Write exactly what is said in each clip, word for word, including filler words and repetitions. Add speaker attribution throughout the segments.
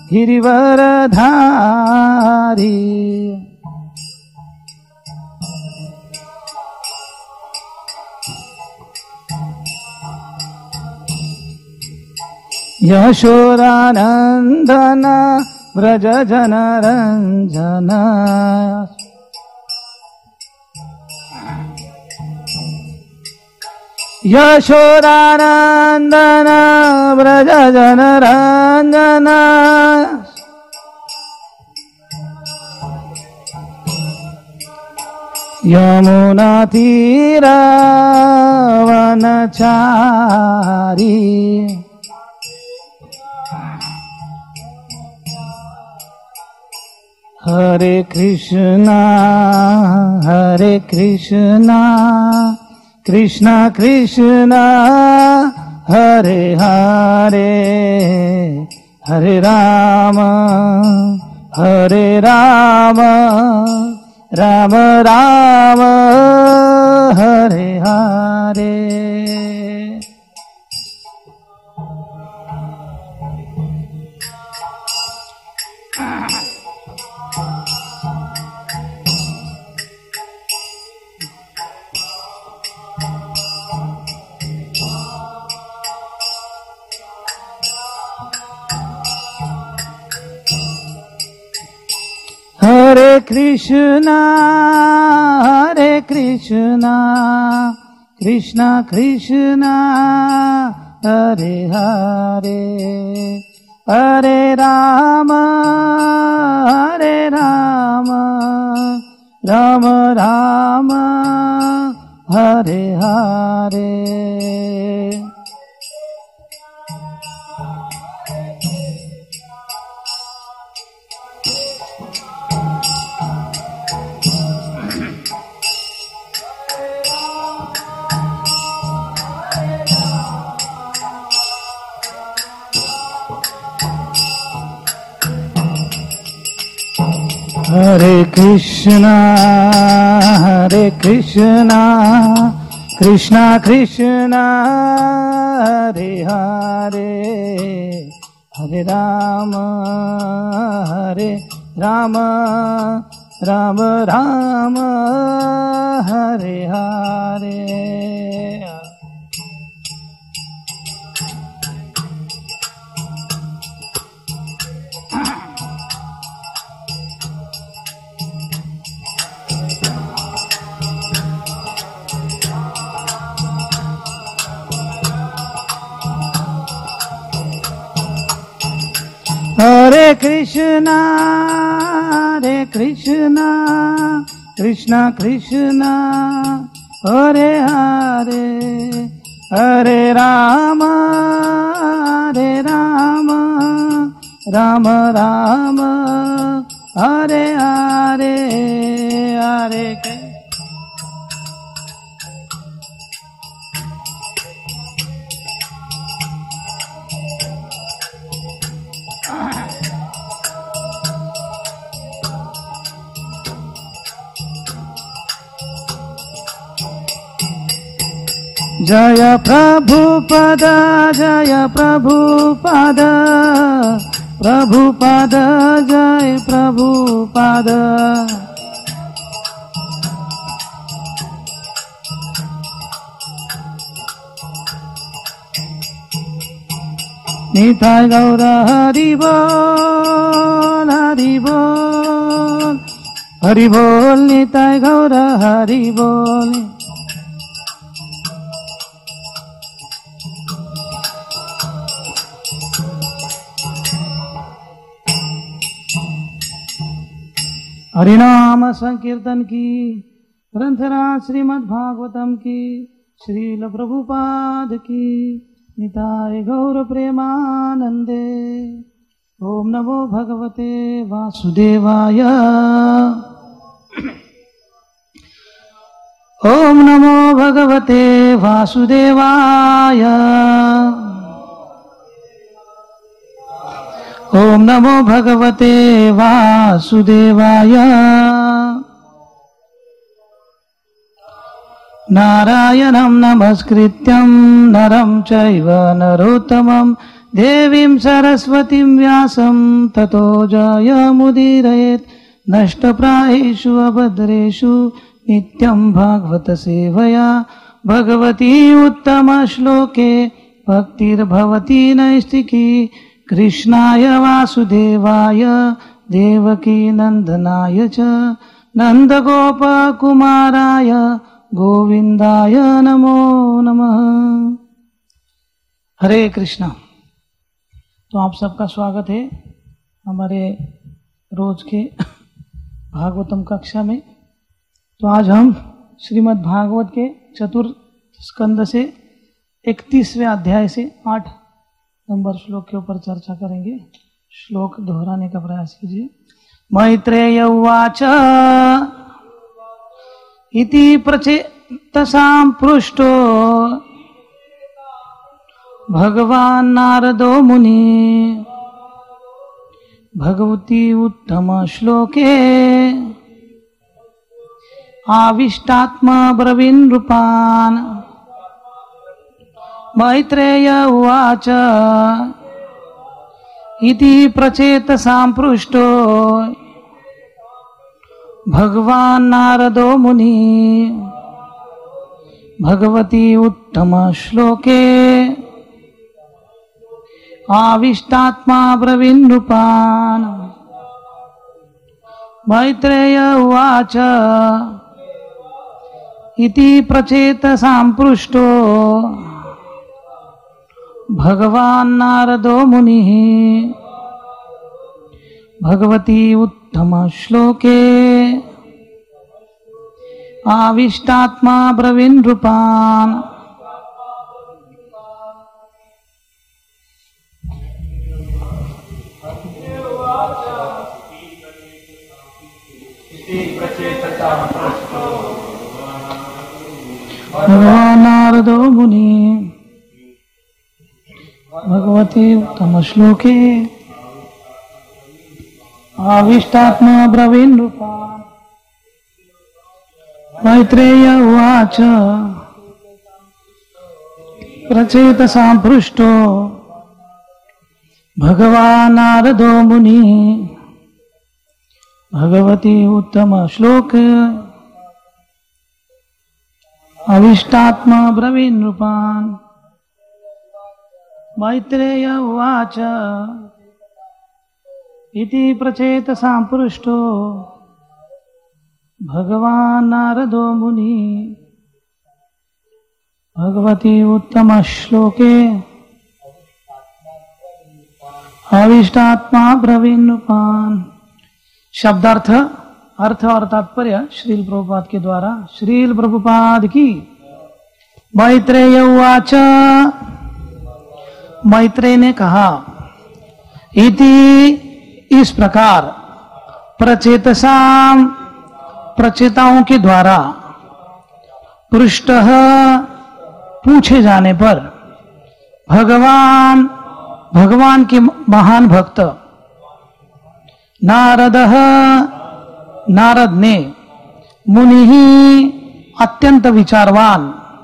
Speaker 1: गिरिवरधारी। यशोदानंदन व्रज जनरंजन। यशोदानंदन व्रज जनरंजन। यमुना तीरा वनचारी। हरे कृष्णा हरे कृष्णा कृष्णा कृष्णा हरे हरे। हरे राम हरे राम राम राम हरे हरे। हरे कृष्णा हरे कृष्णा कृष्णा कृष्णा हरे हरे। हरे राम हरे राम राम राम हरे हरे। हरे कृष्णा हरे कृष्णा कृष्णा कृष्णा हरे हरे। हरे राम हरे राम राम राम हरे हरे। हरे कृष्णा हरे कृष्णा कृष्णा कृष्णा हरे हरे। हरे राम हरे राम राम राम हरे हरे। हरे जय प्रभुपद जय प्रभुपद प्रभुपद जय प्रभुपद। निताय गौर हरि बोल हरि बोल हरि बोल निताय गौर हरि बोल। हरिनाम संकीर्तन की ग्रंथरा श्रीमद् भागवतम की श्रील प्रभुपाद की निताय गौर प्रेमानंदे। ओम नमो भगवते वासुदेवाय। ओम नमो भगवते वासुदेवाय। ओम नमो भगवते वासुदेवाय। नारायणं नमस्कृत्यं नरं चैव नरोत्तमं देवीं सरस्वतीं व्यासं ततो जयमुदीरयेत् नष्टप्रायेषु अभद्रेषु नित्यं भागवत सेवया भगवती उत्तमश्लोके भक्तिर्भवती नैष्टिकी कृष्णाय वासुदेवाय देवकी नंदनाय च नंदगोपकुमाराय गोविंदाय नमो नमः। हरे कृष्णा। तो आप सबका स्वागत है हमारे रोज के भागवतम कक्षा में। तो आज हम श्रीमद् भागवत के चतुर्थ स्कंद से इकतीसवें अध्याय से आठ नंबर श्लोक के ऊपर चर्चा करेंगे। श्लोक दोहराने का प्रयास कीजिए। मैत्रेय उवाच इति प्रचेतसां पृष्टो भगवान् नारदो मुनि भगवती उत्तम श्लोके आविष्टात्मा ब्रवीन् नृपान्। मैत्रेय उवाच इति प्रचेतसां पृष्टो भगवान् नारदो मुनि भगवती उत्तम श्लोके आविष्टात्मा ब्रवीन् नृपान्। मैत्रेय उवाच इति प्रचेतसां पृष्टो भगवान् नारदो मुनिः भगवती उत्तम श्लोके आविष्टात्मा ब्रवीन् नृपान्। भगवान् नारदो मुनि भगवती उत्तम श्लोके आविष्टात्मा ब्रवीन् नृपान्। मैत्रेय उवाच प्रचेतसां पृष्टो भगवान् नारदो मुनि भगवती उत्तम श्लोके अविष्टात्मा ब्रवीन् नृपान्। मैत्रेय उवाच इति प्रचेतसां पृष्टो भगवान् नारदो मुनि भगवती उत्तम श्लोके अविष्टात्मा ब्रवीन् नृपान्। शब्दार्थ, अर्थ और तात्पर्य श्रील प्रभुपाद के द्वारा। श्रील प्रभुपाद की। मैत्रेय उवाच मैत्रेय ने कहा इति इस प्रकार प्रचेतसां प्रचेताओं के द्वारा पृष्टः पूछे जाने पर भगवान भगवान के महान भक्त नारदः नारद ने मुनि ही अत्यंत विचारवान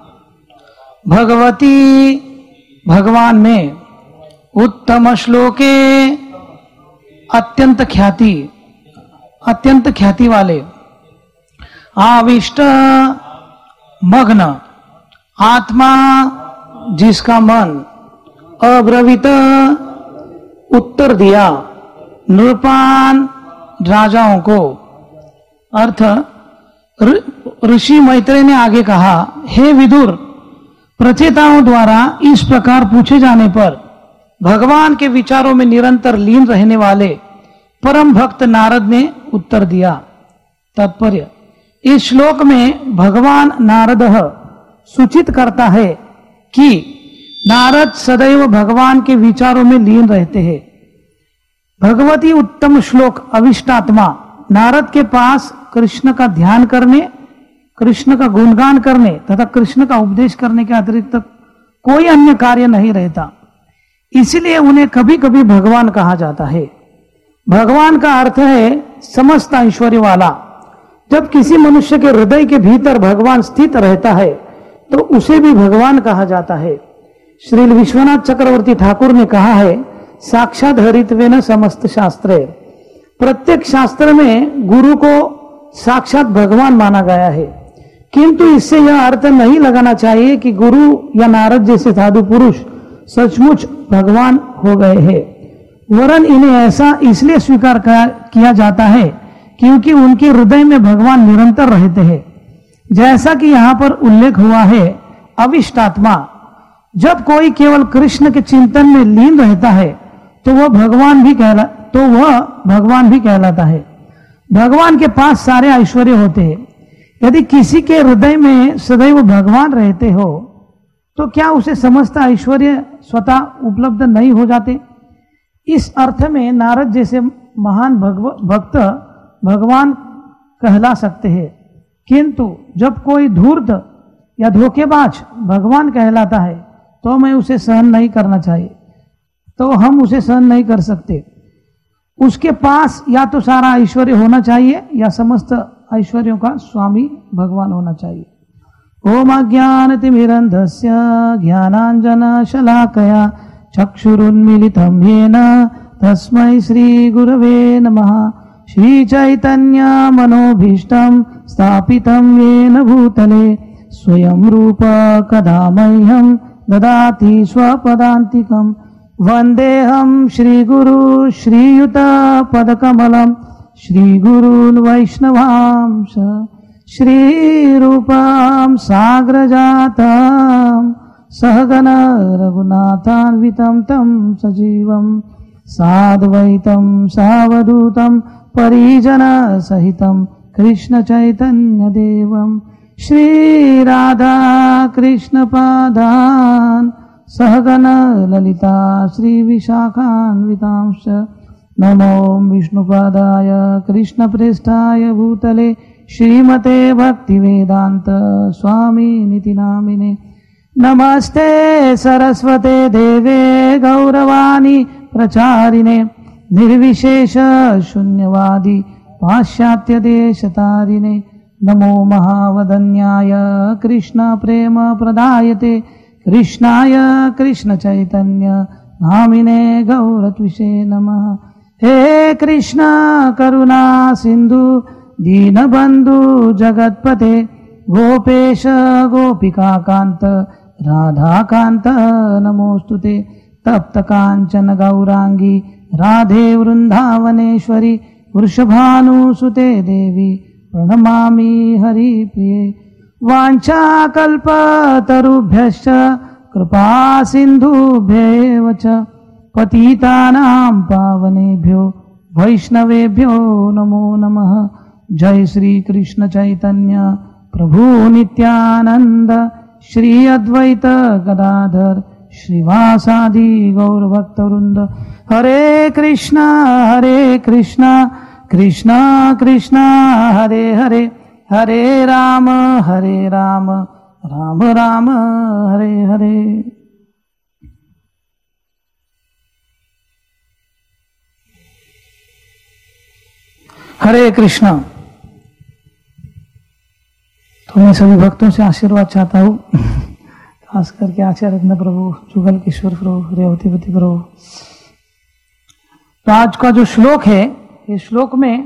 Speaker 1: भगवती भगवान में उत्तम श्लोके अत्यंत ख्याति अत्यंत ख्याति वाले आविष्ट मग्न आत्मा जिसका मन अब्रवीत उत्तर दिया नृपान राजाओं को। अर्थ ऋषि मैत्रेय ने आगे कहा हे विदुर प्रचेताओं द्वारा इस प्रकार पूछे जाने पर भगवान के विचारों में निरंतर लीन रहने वाले परम भक्त नारद ने उत्तर दिया। तात्पर्य इस श्लोक में भगवान नारद सूचित करता है कि नारद सदैव भगवान के विचारों में लीन रहते हैं। भगवती उत्तम श्लोक अविष्टात्मा नारद के पास कृष्ण का ध्यान करने, कृष्ण का गुणगान करने तथा कृष्ण का उपदेश करने के अतिरिक्त कोई अन्य कार्य नहीं रहता, इसलिए उन्हें कभी कभी भगवान कहा जाता है। भगवान का अर्थ है समस्त ऐश्वर्य वाला। जब किसी मनुष्य के हृदय के भीतर भगवान स्थित रहता है तो उसे भी भगवान कहा जाता है। श्री विश्वनाथ चक्रवर्ती ठाकुर ने कहा है, साक्षात हरित्वेन समस्त शास्त्रे, प्रत्येक शास्त्र में गुरु को साक्षात भगवान माना गया है। किंतु इससे यह अर्थ नहीं लगाना चाहिए कि गुरु या नारद जैसे साधु पुरुष सचमुच भगवान हो गए हैं, वरन इन्हें ऐसा इसलिए स्वीकार किया जाता है क्योंकि उनके हृदय में भगवान निरंतर रहते हैं। जैसा कि यहाँ पर उल्लेख हुआ है, अविष्टात्मा, जब कोई केवल कृष्ण के चिंतन में लीन रहता है तो वह भगवान भी कहला तो वह भगवान भी कहलाता है। भगवान के पास सारे ऐश्वर्य होते हैं। यदि किसी के हृदय में सदैव भगवान रहते हो तो क्या उसे समस्त ऐश्वर्य स्वतः उपलब्ध नहीं हो जाते? इस अर्थ में नारद जैसे महान भक्त भगवान कहला सकते हैं, किंतु जब कोई धूर्त या धोखेबाज भगवान कहलाता है तो मैं उसे सहन नहीं करना चाहिए, तो हम उसे सहन नहीं कर सकते। उसके पास या तो सारा ऐश्वर्य होना चाहिए या समस्त ऐश्वर्यों का स्वामी भगवान होना चाहिए। ओम अज्ञानतिमिरन्धस्य ज्ञानाञ्जनशलाकया चक्षुरुन्मीलितं येन तस्मै श्रीगुरवे नमः। श्रीचैतन्यमनोभीष्टं स्थापितं येन भूतले स्वयं रूप कदा मह्यं ददाति स्वपदान्तिकम्। वन्देऽहं श्रीगुरु श्रीयुतपदकमलं श्रीगुरून् वैष्णवांश श्रीरूपं साग्रजातं सहगण रघुनाथान्वितं तं सजीवं साद्वैतं सावधूतं परिजनसहितं कृष्णचैतन्यदेवं श्रीराधा कृष्णपादान् सहगण ललिता श्रीविशाखान्वितांश्च। नमो विष्णुपादाय कृष्णप्रेष्ठाय भूतले श्रीमते भक्तिवेदान्त स्वामिनिति नामिने। नमस्ते सरस्वते देवे गौरवाणी प्रचारिणे निर्विशेष शून्यवादी पाश्चात्य देशतारिणे। नमो महावदन्याय कृष्ण प्रेम प्रदायते कृष्णाय कृष्ण चैतन्य नामिने गौरत्विषे नमः। हे कृष्ण करुणा सिंधु दीनबंधु जगत्पते गोपेश गोपिकाकांत राधाकांत नमोस्तुते। तप्त कांचन गौरांगी राधे वृंदावनेश्वरी वृषभानुसुते देवी प्रणमामि हरिप्रिये। वाञ्छाकल्पतरुभ्यश्च कृपा सिन्धुभ्येव च पतितानां पावनेभ्यो वैष्णवेभ्यो नमो नमः। जय श्री कृष्ण चैतन्य प्रभु नित्यानंद श्री अद्वैत गदाधर श्रीवासादि गौरभक्तवृंद। हरे कृष्णा हरे कृष्णा कृष्णा कृष्णा हरे हरे हरे राम हरे राम राम राम हरे हरे। हरे कृष्णा। तो मैं सभी भक्तों से आशीर्वाद चाहता हूँ, खास करके आचार्य रत्न प्रभु, जुगल किशोर प्रभु, रेवतीपति प्रभु। तो आज का जो श्लोक है, इस श्लोक में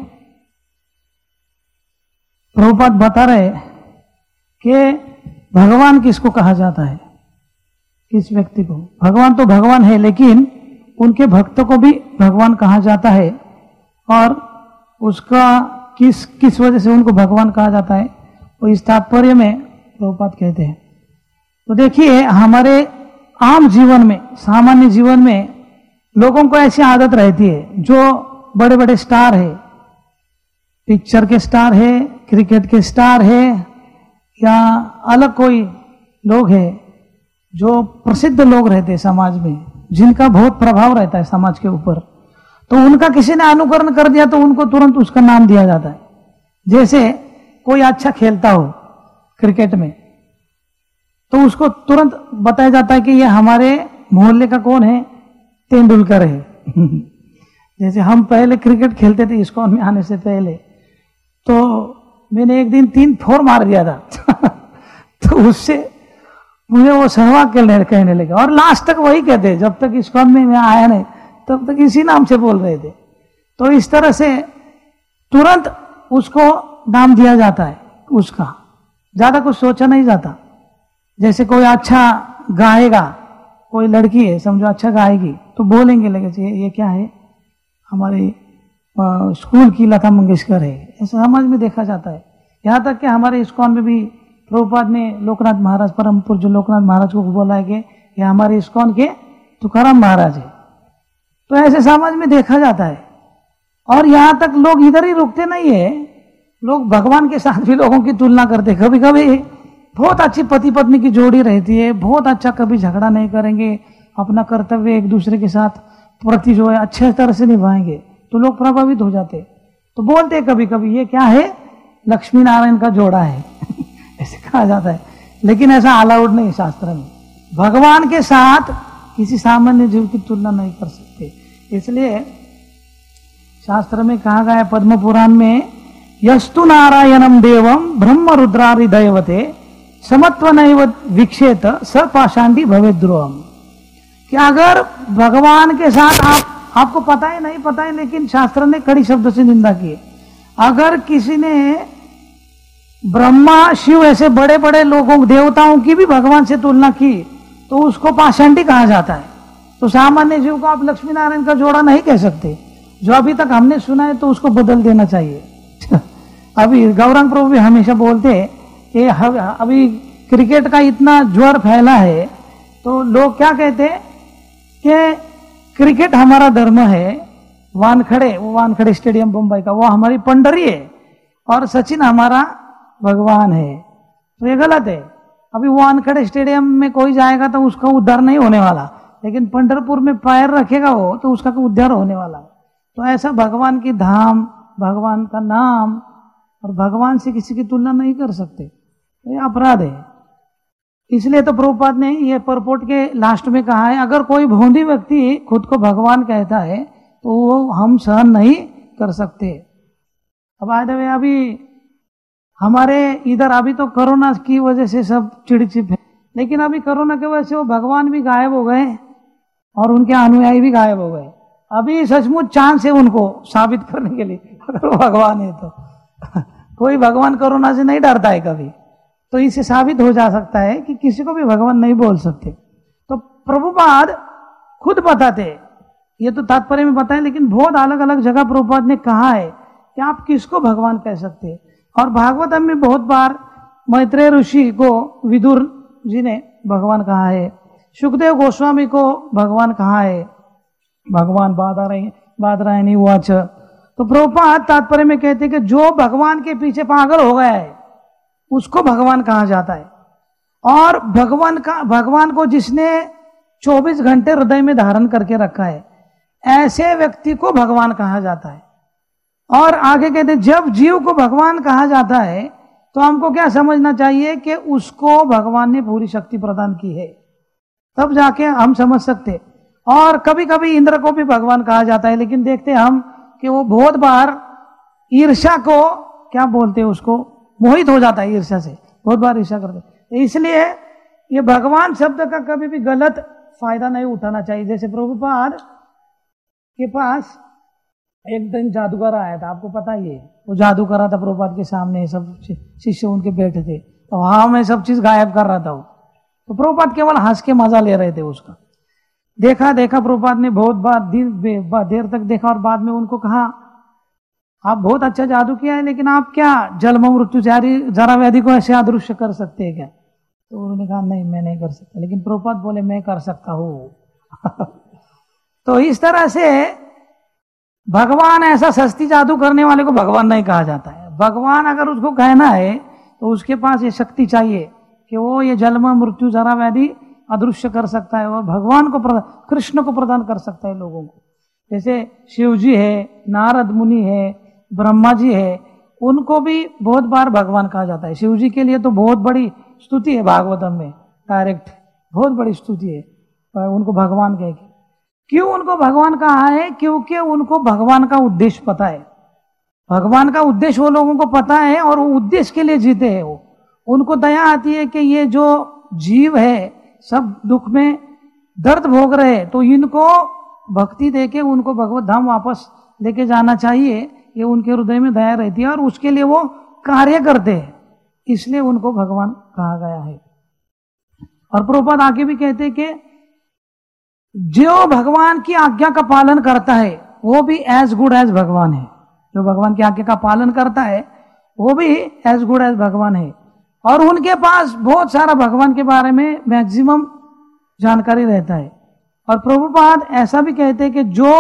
Speaker 1: प्रभुपाद बता रहे कि भगवान किसको कहा जाता है, किस व्यक्ति को। भगवान तो भगवान है, लेकिन उनके भक्तों को भी भगवान कहा जाता है। और उसका किस किस वजह से उनको भगवान कहा जाता है, वो इस तात्पर्य में प्रभुपाद कहते हैं। तो देखिए, हमारे आम जीवन में, सामान्य जीवन में लोगों को ऐसी आदत रहती है, जो बड़े बड़े स्टार है, पिक्चर के स्टार है, क्रिकेट के स्टार है, या अलग कोई लोग है, जो प्रसिद्ध लोग रहते हैं समाज में, जिनका बहुत प्रभाव रहता है समाज के ऊपर, तो उनका किसी ने अनुकरण कर दिया तो उनको तुरंत उसका नाम दिया जाता है। जैसे कोई अच्छा खेलता हो क्रिकेट में, तो उसको तुरंत बताया जाता है कि ये हमारे मोहल्ले का कौन है, तेंदुलकर है। जैसे हम पहले क्रिकेट खेलते थे इस्कॉन में आने से पहले, तो मैंने एक दिन तीन फोर मार दिया था। तो उससे मुझे वो सहवाग कहने लगे और लास्ट तक वही कहते, जब तक इस्कॉन में मैं आया नहीं तब तक इसी नाम से बोल रहे थे। तो इस तरह से तुरंत उसको नाम दिया जाता है उसका, ज्यादा कुछ सोचा नहीं जाता। जैसे कोई अच्छा गाएगा, कोई लड़की है समझो अच्छा गाएगी तो बोलेंगे लगे ये, ये क्या है, हमारी स्कूल की लता मंगेशकर है, ऐसा समाज में देखा जाता है। यहाँ तक कि हमारे इस्कॉन में भी प्रभुपाद ने लोकनाथ महाराज, परम पूज्य लोकनाथ महाराज को बोला है कि ये हमारे इस्कॉन के तुकाराम महाराज है। तो ऐसे समाज में देखा जाता है। और यहाँ तक लोग इधर ही रुकते नहीं है, लोग भगवान के साथ भी लोगों की तुलना करते। कभी कभी बहुत अच्छी पति पत्नी की जोड़ी रहती है, बहुत अच्छा, कभी झगड़ा नहीं करेंगे, अपना कर्तव्य एक दूसरे के साथ प्रति जो है अच्छे तरह से निभाएंगे, तो लोग प्रभावित हो जाते। तो बोलते कभी कभी ये क्या है, लक्ष्मी नारायण का जोड़ा है ऐसे कहा जाता है। लेकिन ऐसा अलाउड नहीं शास्त्र में, भगवान के साथ किसी सामान्य जीव की तुलना नहीं कर सकते। इसलिए शास्त्र में कहा गया है पद्म पुराण में, यस्तु नारायणम देवम ब्रह्म रुद्रारि दैवते समत्व नैव विक्षेत स पाषांडी भवे ध्रुवम। कि अगर भगवान के साथ आप, आपको पता है नहीं पता है, लेकिन शास्त्र ने कड़ी शब्द से निंदा की है। अगर किसी ने ब्रह्मा शिव ऐसे बड़े बड़े लोगों देवताओं की भी भगवान से तुलना की तो उसको पाषांडी कहा जाता है। तो सामान्य जीव को आप लक्ष्मी नारायण का जोड़ा नहीं कह सकते। जो अभी तक हमने सुना है तो उसको बदल देना चाहिए। अभी गौरांग प्रभु भी हमेशा बोलते हैं कि अभी क्रिकेट का इतना ज्वर फैला है तो लोग क्या कहते हैं कि क्रिकेट हमारा धर्म है, वानखड़े, वो वानखड़े स्टेडियम मुंबई का, वो हमारी पंडरी है और सचिन हमारा भगवान है। तो ये गलत है। अभी वानखड़े स्टेडियम में कोई जाएगा तो उसका उद्धार नहीं होने वाला, लेकिन पंढरपुर में पैर रखेगा वो तो उसका उद्धार होने वाला। तो ऐसा भगवान की धाम, भगवान का नाम और भगवान से किसी की तुलना नहीं कर सकते, ये अपराध है। इसलिए तो प्रभुपाद ने ये परपोर्ट के लास्ट में कहा है, अगर कोई भोंदी व्यक्ति खुद को भगवान कहता है तो वो हम सहन नहीं कर सकते। अब आज अभी हमारे इधर अभी तो कोरोना की वजह से सब चिड़चिप है, लेकिन अभी कोरोना की वजह से वो भगवान भी गायब हो गए और उनके अनुयायी भी गायब हो गए। अभी सचमुच चांस है उनको साबित करने के लिए अगर वो भगवान है तो कोई भगवान कोरोना से नहीं डरता है कभी, तो इससे साबित हो जा सकता है कि किसी को भी भगवान नहीं बोल सकते। तो प्रभुपाद खुद बताते, ये तो तात्पर्य में बताएं, लेकिन बहुत अलग अलग जगह प्रभुपाद ने कहा है कि आप किसको भगवान कह सकते हैं। और भागवतम में बहुत बार मैत्रेय ऋषि को विदुर जी ने भगवान कहा है, सुखदेव गोस्वामी को भगवान कहा है, भगवान बादरायणी वाच। तो प्रभुपाद तात्पर्य में कहते हैं कि जो भगवान के पीछे पागल हो गया है उसको भगवान कहा जाता है। और भगवान का भगवान को जिसने चौबीस घंटे हृदय में धारण करके रखा है, ऐसे व्यक्ति को भगवान कहा जाता है। और आगे कहते हैं जब जीव को भगवान कहा जाता है तो हमको क्या समझना चाहिए कि उसको भगवान ने पूरी शक्ति प्रदान की है, तब जाके हम समझ सकते। और कभी कभी इंद्र को भी भगवान कहा जाता है, लेकिन देखते हम कि वो बहुत बार ईर्ष्या को क्या बोलते हैं, उसको मोहित हो जाता है ईर्ष्या से, बहुत बार ईर्ष्या करते। इसलिए ये भगवान शब्द का कभी भी गलत फायदा नहीं उठाना चाहिए। जैसे प्रभुपाद के पास एक दिन जादूगर आया था, आपको पता ही है, वो जादू कर रहा था प्रभुपाद के सामने, सब शिष्य उनके बैठे थे, तो वहां में सब चीज गायब कर रहा था वो। तो प्रभुपाद केवल हंस के मजा ले रहे थे उसका। देखा देखा प्रभुपाद ने बहुत बार देर, देर तक देखा और बाद में उनको कहा आप बहुत अच्छा जादू किया है, लेकिन आप क्या जन्म मृत्यु जरा व्याधि को ऐसे अदृश्य कर सकते हैं क्या? तो उन्होंने कहा नहीं मैं नहीं कर सकता, लेकिन प्रभुपाद बोले मैं कर सकता हूं। तो इस तरह से भगवान ऐसा सस्ती जादू करने वाले को भगवान नहीं कहा जाता है। भगवान अगर उसको कहना है तो उसके पास ये शक्ति चाहिए कि वो ये जन्म मृत्यु जरा व्याधि अदृश्य कर सकता है और भगवान को कृष्ण को प्रदान कर सकता है लोगों को। जैसे शिव जी है, नारद मुनि है, ब्रह्मा जी है, उनको भी बहुत बार भगवान कहा जाता है। शिव जी के लिए तो बहुत बड़ी स्तुति है भागवतम में, डायरेक्ट बहुत बड़ी स्तुति है उनको भगवान कह के। क्यों उनको भगवान कहा है? क्योंकि उनको भगवान का उद्देश्य पता है। भगवान का उद्देश्य वो लोगों को पता है और वो उद्देश्य के लिए जीते हैं। वो उनको दया आती है कि ये जो जीव है, सब दुख में दर्द भोग रहे हैं, तो इनको भक्ति देके उनको भगवत धाम वापस लेके जाना चाहिए, ये उनके हृदय में दया रहती है और उसके लिए वो कार्य करते हैं, इसलिए उनको भगवान कहा गया है। और प्रभुपाद आगे भी कहते हैं कि जो भगवान की आज्ञा का पालन करता है वो भी एज गुड एज भगवान है। जो भगवान की आज्ञा का पालन करता है वो भी एज गुड एज भगवान है, और उनके पास बहुत सारा भगवान के बारे में मैक्सिमम जानकारी रहता है। और प्रभुपाद ऐसा भी कहते हैं कि जो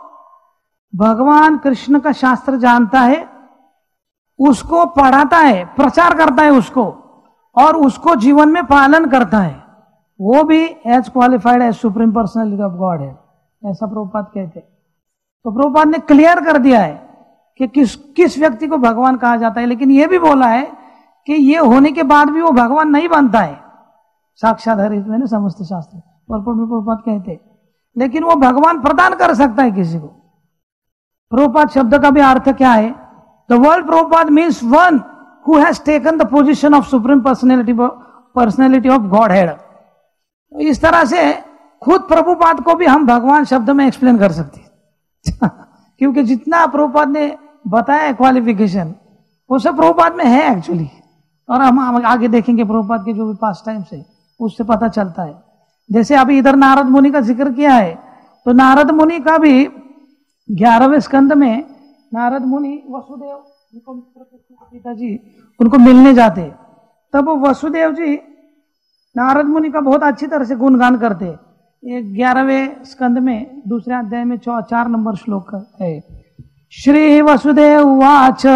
Speaker 1: भगवान कृष्ण का शास्त्र जानता है उसको पढ़ाता है, प्रचार करता है उसको, और उसको जीवन में पालन करता है, वो भी as qualified as supreme personality of God है, ऐसा प्रभुपाद कहते हैं। तो प्रभुपाद ने क्लियर कर दिया है कि किस किस व्यक्ति को भगवान कहा जाता है, लेकिन यह भी बोला है कि ये होने के बाद भी वो भगवान नहीं बनता है, साक्षात हरित में समस्त शास्त्र परपट में प्रभुपाद कहते हैं, लेकिन वो भगवान प्रदान कर सकता है किसी को। प्रभुपाद शब्द का भी अर्थ क्या है? The word Prabhupada means one who has taken the position of supreme personality personality of Godhead. इस तरह से खुद प्रभुपाद को भी हम भगवान शब्द में एक्सप्लेन कर सकते हैं क्योंकि जितना प्रभुपाद ने बताया क्वालिफिकेशन वो सब प्रभुपाद में है एक्चुअली, और हम आगे देखेंगे प्रभुपाद के जो भी पास टाइम से उससे पता चलता है। जैसे अभी इधर नारद मुनि का जिक्र किया है, तो नारद मुनि का भी ग्यारहवें स्कंद में नारद मुनि वसुदेव पिताजी उनको मिलने जाते, तब वसुदेव जी नारद मुनि का बहुत अच्छी तरह से गुणगान करते। ये ग्यारहवें स्कंद में दूसरे अध्याय में चार नंबर श्लोक है। श्री वसुदेव उवाच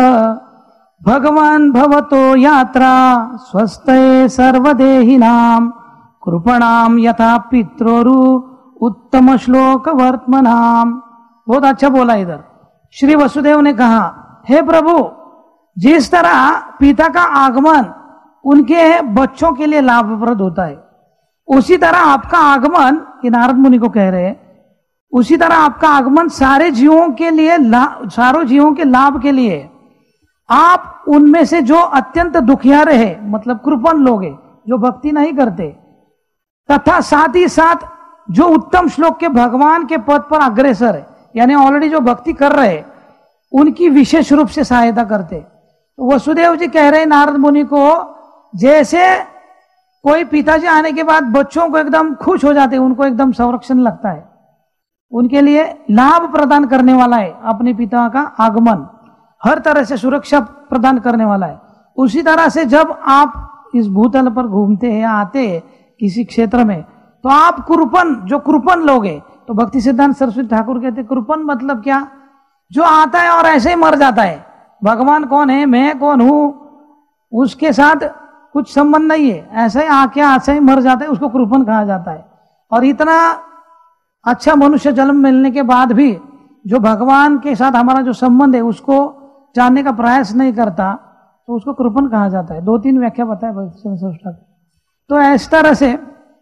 Speaker 1: भगवान भवतो यात्रा स्वस्ते सर्वदेहिनां कृपणाम यथा पित्रोरु उत्तम श्लोक वर्तमनाम। बहुत अच्छा बोला इधर। श्री वसुदेव ने कहा, हे प्रभु, जिस तरह पिता का आगमन उनके बच्चों के लिए लाभप्रद होता है, उसी तरह आपका आगमन, ये नारद मुनि को कह रहे हैं, उसी तरह आपका आगमन सारे जीवों के लिए, सारों जीवों के लाभ के लिए। आप उनमें से जो अत्यंत दुखियारे हैं, मतलब कृपण लोग हैं, जो भक्ति नहीं करते, तथा साथ ही साथ जो उत्तम श्लोक के भगवान के पद पर अग्रसर है, यानी ऑलरेडी जो भक्ति कर रहे हैं, उनकी विशेष रूप से सहायता करते। वसुदेव जी कह रहे नारद मुनि को, जैसे कोई पिताजी आने के बाद बच्चों को एकदम खुश हो जाते, उनको एकदम संरक्षण लगता है, उनके लिए लाभ प्रदान करने वाला है अपने पिता का आगमन, हर तरह से सुरक्षा प्रदान करने वाला है। उसी तरह से जब आप इस भूतल पर घूमते हैं, आते हैं किसी क्षेत्र में, तो आप कृपण, जो कृपण लोग हैं, तो भक्ति सिद्धांत सरस्वती ठाकुर कहते कृपण मतलब क्या? जो आता है और ऐसे ही मर जाता है, भगवान कौन है, मैं कौन हूं, उसके साथ कुछ संबंध नहीं है, ऐसे ही आके ऐसे ही मर जाता है, उसको कृपण कहा जाता है। और इतना अच्छा मनुष्य जन्म मिलने के बाद भी जो भगवान के साथ हमारा जो संबंध है उसको जानने का प्रयास नहीं करता, तो उसको कृपण कहा जाता है। दो तीन व्याख्या बताए भक्ति। तो इस तरह से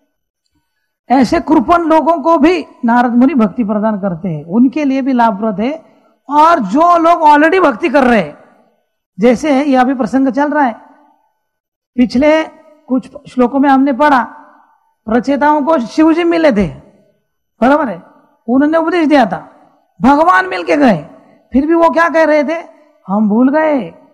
Speaker 1: ऐसे कृपण लोगों को भी नारद मुनि भक्ति प्रदान करते हैं, उनके लिए भी लाभप्रद है। और जो लोग ऑलरेडी भक्ति कर रहे हैं, जैसे ये अभी प्रसंग चल रहा है, पिछले कुछ श्लोकों में हमने पढ़ा, रचयिताओं को शिव जी मिले थे, बराबर है, उन्होंने उपदेश दिया था, भगवान मिलके गए, फिर भी वो क्या कह रहे थे, हम भूल गए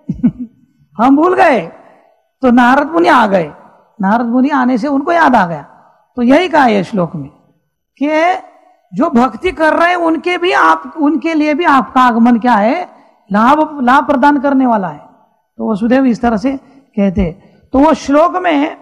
Speaker 1: हम भूल गए। तो नारद मुनि आ गए, नारद मुनि आने से उनको याद आ गया। तो यही कहा है श्लोक में कि जो भक्ति कर रहे हैं उनके भी आप उनके लिए भी आपका आगमन क्या है, लाभ लाभ प्रदान करने वाला है। तो वसुदेव इस तरह से कहते। तो वो श्लोक में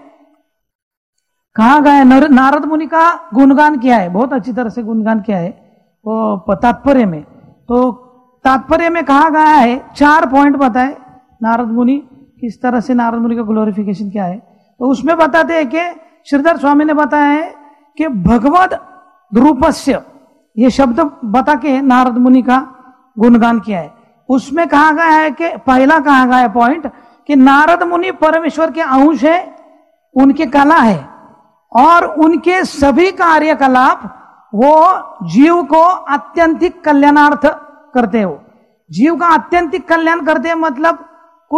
Speaker 1: कहा गया, नारद मुनि का गुणगान किया है, बहुत अच्छी तरह से गुणगान किया है वो तात्पर्य में। तो तात्पर्य में कहा गया है, चार पॉइंट बताए नारद मुनि, किस तरह से नारद मुनि का ग्लोरिफिकेशन क्या है। तो उसमें बताते हैं कि श्रीधर स्वामी ने बताया है कि भगवद रूपस्य, ये शब्द बता के नारद मुनि का गुणगान किया है। उसमें कहा गया है कि पहला कहा गया पॉइंट कि नारद मुनि परमेश्वर के अंश है, उनकी कला है, और उनके सभी कार्यकलाप वो जीव को अत्यंतिक कल्याणार्थ करते हो। जीव का अत्यंतिक कल्याण करते हैं, मतलब कुछ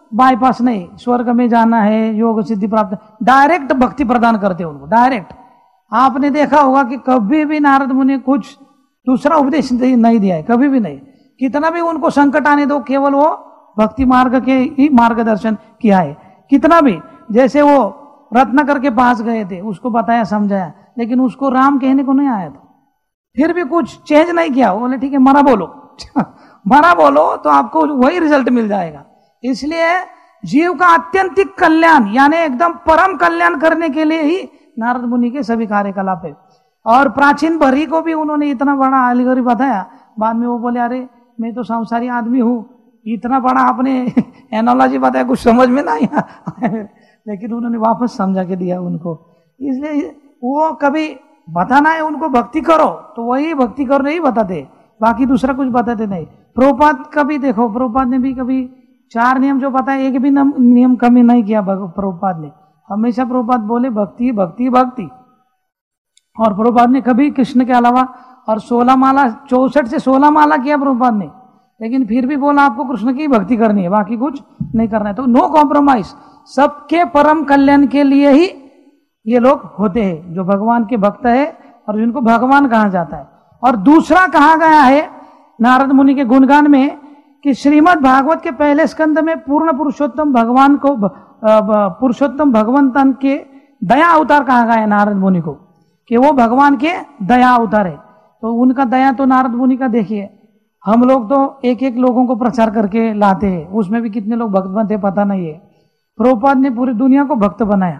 Speaker 1: बाईपास नहीं, स्वर्ग में जाना है, योग सिद्धि प्राप्त, डायरेक्ट भक्ति प्रदान करते हैं उनको, डायरेक्ट। आपने देखा होगा कि कभी भी नारद मुनि कुछ दूसरा उपदेश नहीं दिया है, कभी भी नहीं। कितना भी उनको संकट आने दो, केवल वो भक्ति मार्ग के ही मार्गदर्शन किया है। कितना भी, जैसे वो रत्नाकर के पास गए थे, उसको बताया समझाया, लेकिन उसको राम कहने को नहीं आया था, फिर भी कुछ चेंज नहीं किया। वो बोले ठीक है मरा बोलो मरा बोलो तो आपको वही रिजल्ट मिल जाएगा। इसलिए जीव का अत्यंतिक कल्याण यानी एकदम परम कल्याण करने के लिए ही नारद मुनि के सभी कार्यकलाप है। और प्राचीन भरी को भी उन्होंने इतना बड़ा अलगरी बताया, बाद में वो बोले अरे मैं तो संसारी आदमी हूँ, इतना बड़ा आपने एनोलॉजी बताया, कुछ समझ में नहीं आया लेकिन उन्होंने वापस समझा के दिया उनको। इसलिए वो कभी बताना है उनको भक्ति करो तो वही भक्ति करने ही बताते, बाकी दूसरा कुछ बताते नहीं। प्रभुपाद का भी देखो, प्रभुपाद ने भी कभी चार नियम जो बताया, एक भी नियम कमी नहीं किया प्रभुपाद ने। हमेशा प्रभुपाद बोले भक्ति भक्ति भक्ति। और प्रभुपाद ने कभी कृष्ण के अलावा और सोलह माला चौसठ से सोलह माला किया प्रभुपाद ने, लेकिन फिर भी बोला आपको कृष्ण की भक्ति करनी है, बाकी कुछ नहीं करना है। तो नो कॉम्प्रोमाइज, सबके परम कल्याण के लिए ही ये लोग होते हैं जो भगवान के भक्त है और जिनको भगवान कहा जाता है। और दूसरा कहा गया है नारद मुनि के गुणगान में कि श्रीमद् भागवत के पहले स्कंद में पूर्ण पुरुषोत्तम भगवान को, पुरुषोत्तम भगवंतन के दया अवतार कहा गया है नारद मुनि को, कि वो भगवान के दया अवतार है। तो उनका दया तो नारद मुनि का देखिए, हम लोग तो एक एक लोगों को प्रचार करके लाते हैं, उसमें भी कितने लोग भक्त बनते पता नहीं है। प्रभुपाद ने पूरी दुनिया को भक्त बनाया,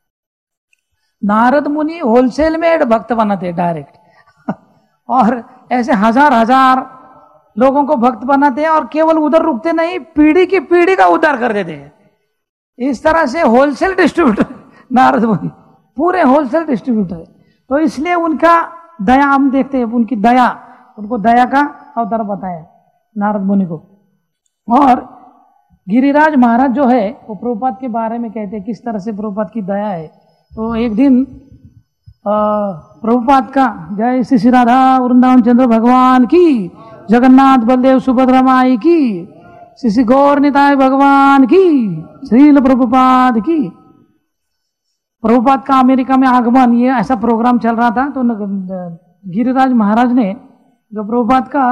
Speaker 1: नारद मुनि होलसेल में भक्त बनाते डायरेक्ट और ऐसे हजार हजार लोगों को भक्त बनाते हैं, और केवल उधर रुकते नहीं, पीढ़ी की पीढ़ी का उद्धार कर देते हैं। इस तरह से होलसेल डिस्ट्रीब्यूटर नारद मुनि, पूरे होलसेल डिस्ट्रीब्यूटर। तो इसलिए उनका दया हम देखते हैं, उनकी दया, उनको दया का अवतार बताया नारद मुनि को। और गिरिराज महाराज जो है वो प्रभुपाद के बारे में कहते हैं किस तरह से प्रभुपाद की दया है। तो एक दिन प्रभुपाद का जय श्री श्री राधा वृंदावन चंद्र भगवान की, जगन्नाथ बलदेव सुभद्रा माई की, श्री श्री गौर निताय भगवान की, श्रील प्रभुपाद की। प्रभुपाद का अमेरिका में आगमन, ये ऐसा प्रोग्राम चल रहा था। तो गिरिराज महाराज ने जो प्रभुपाद का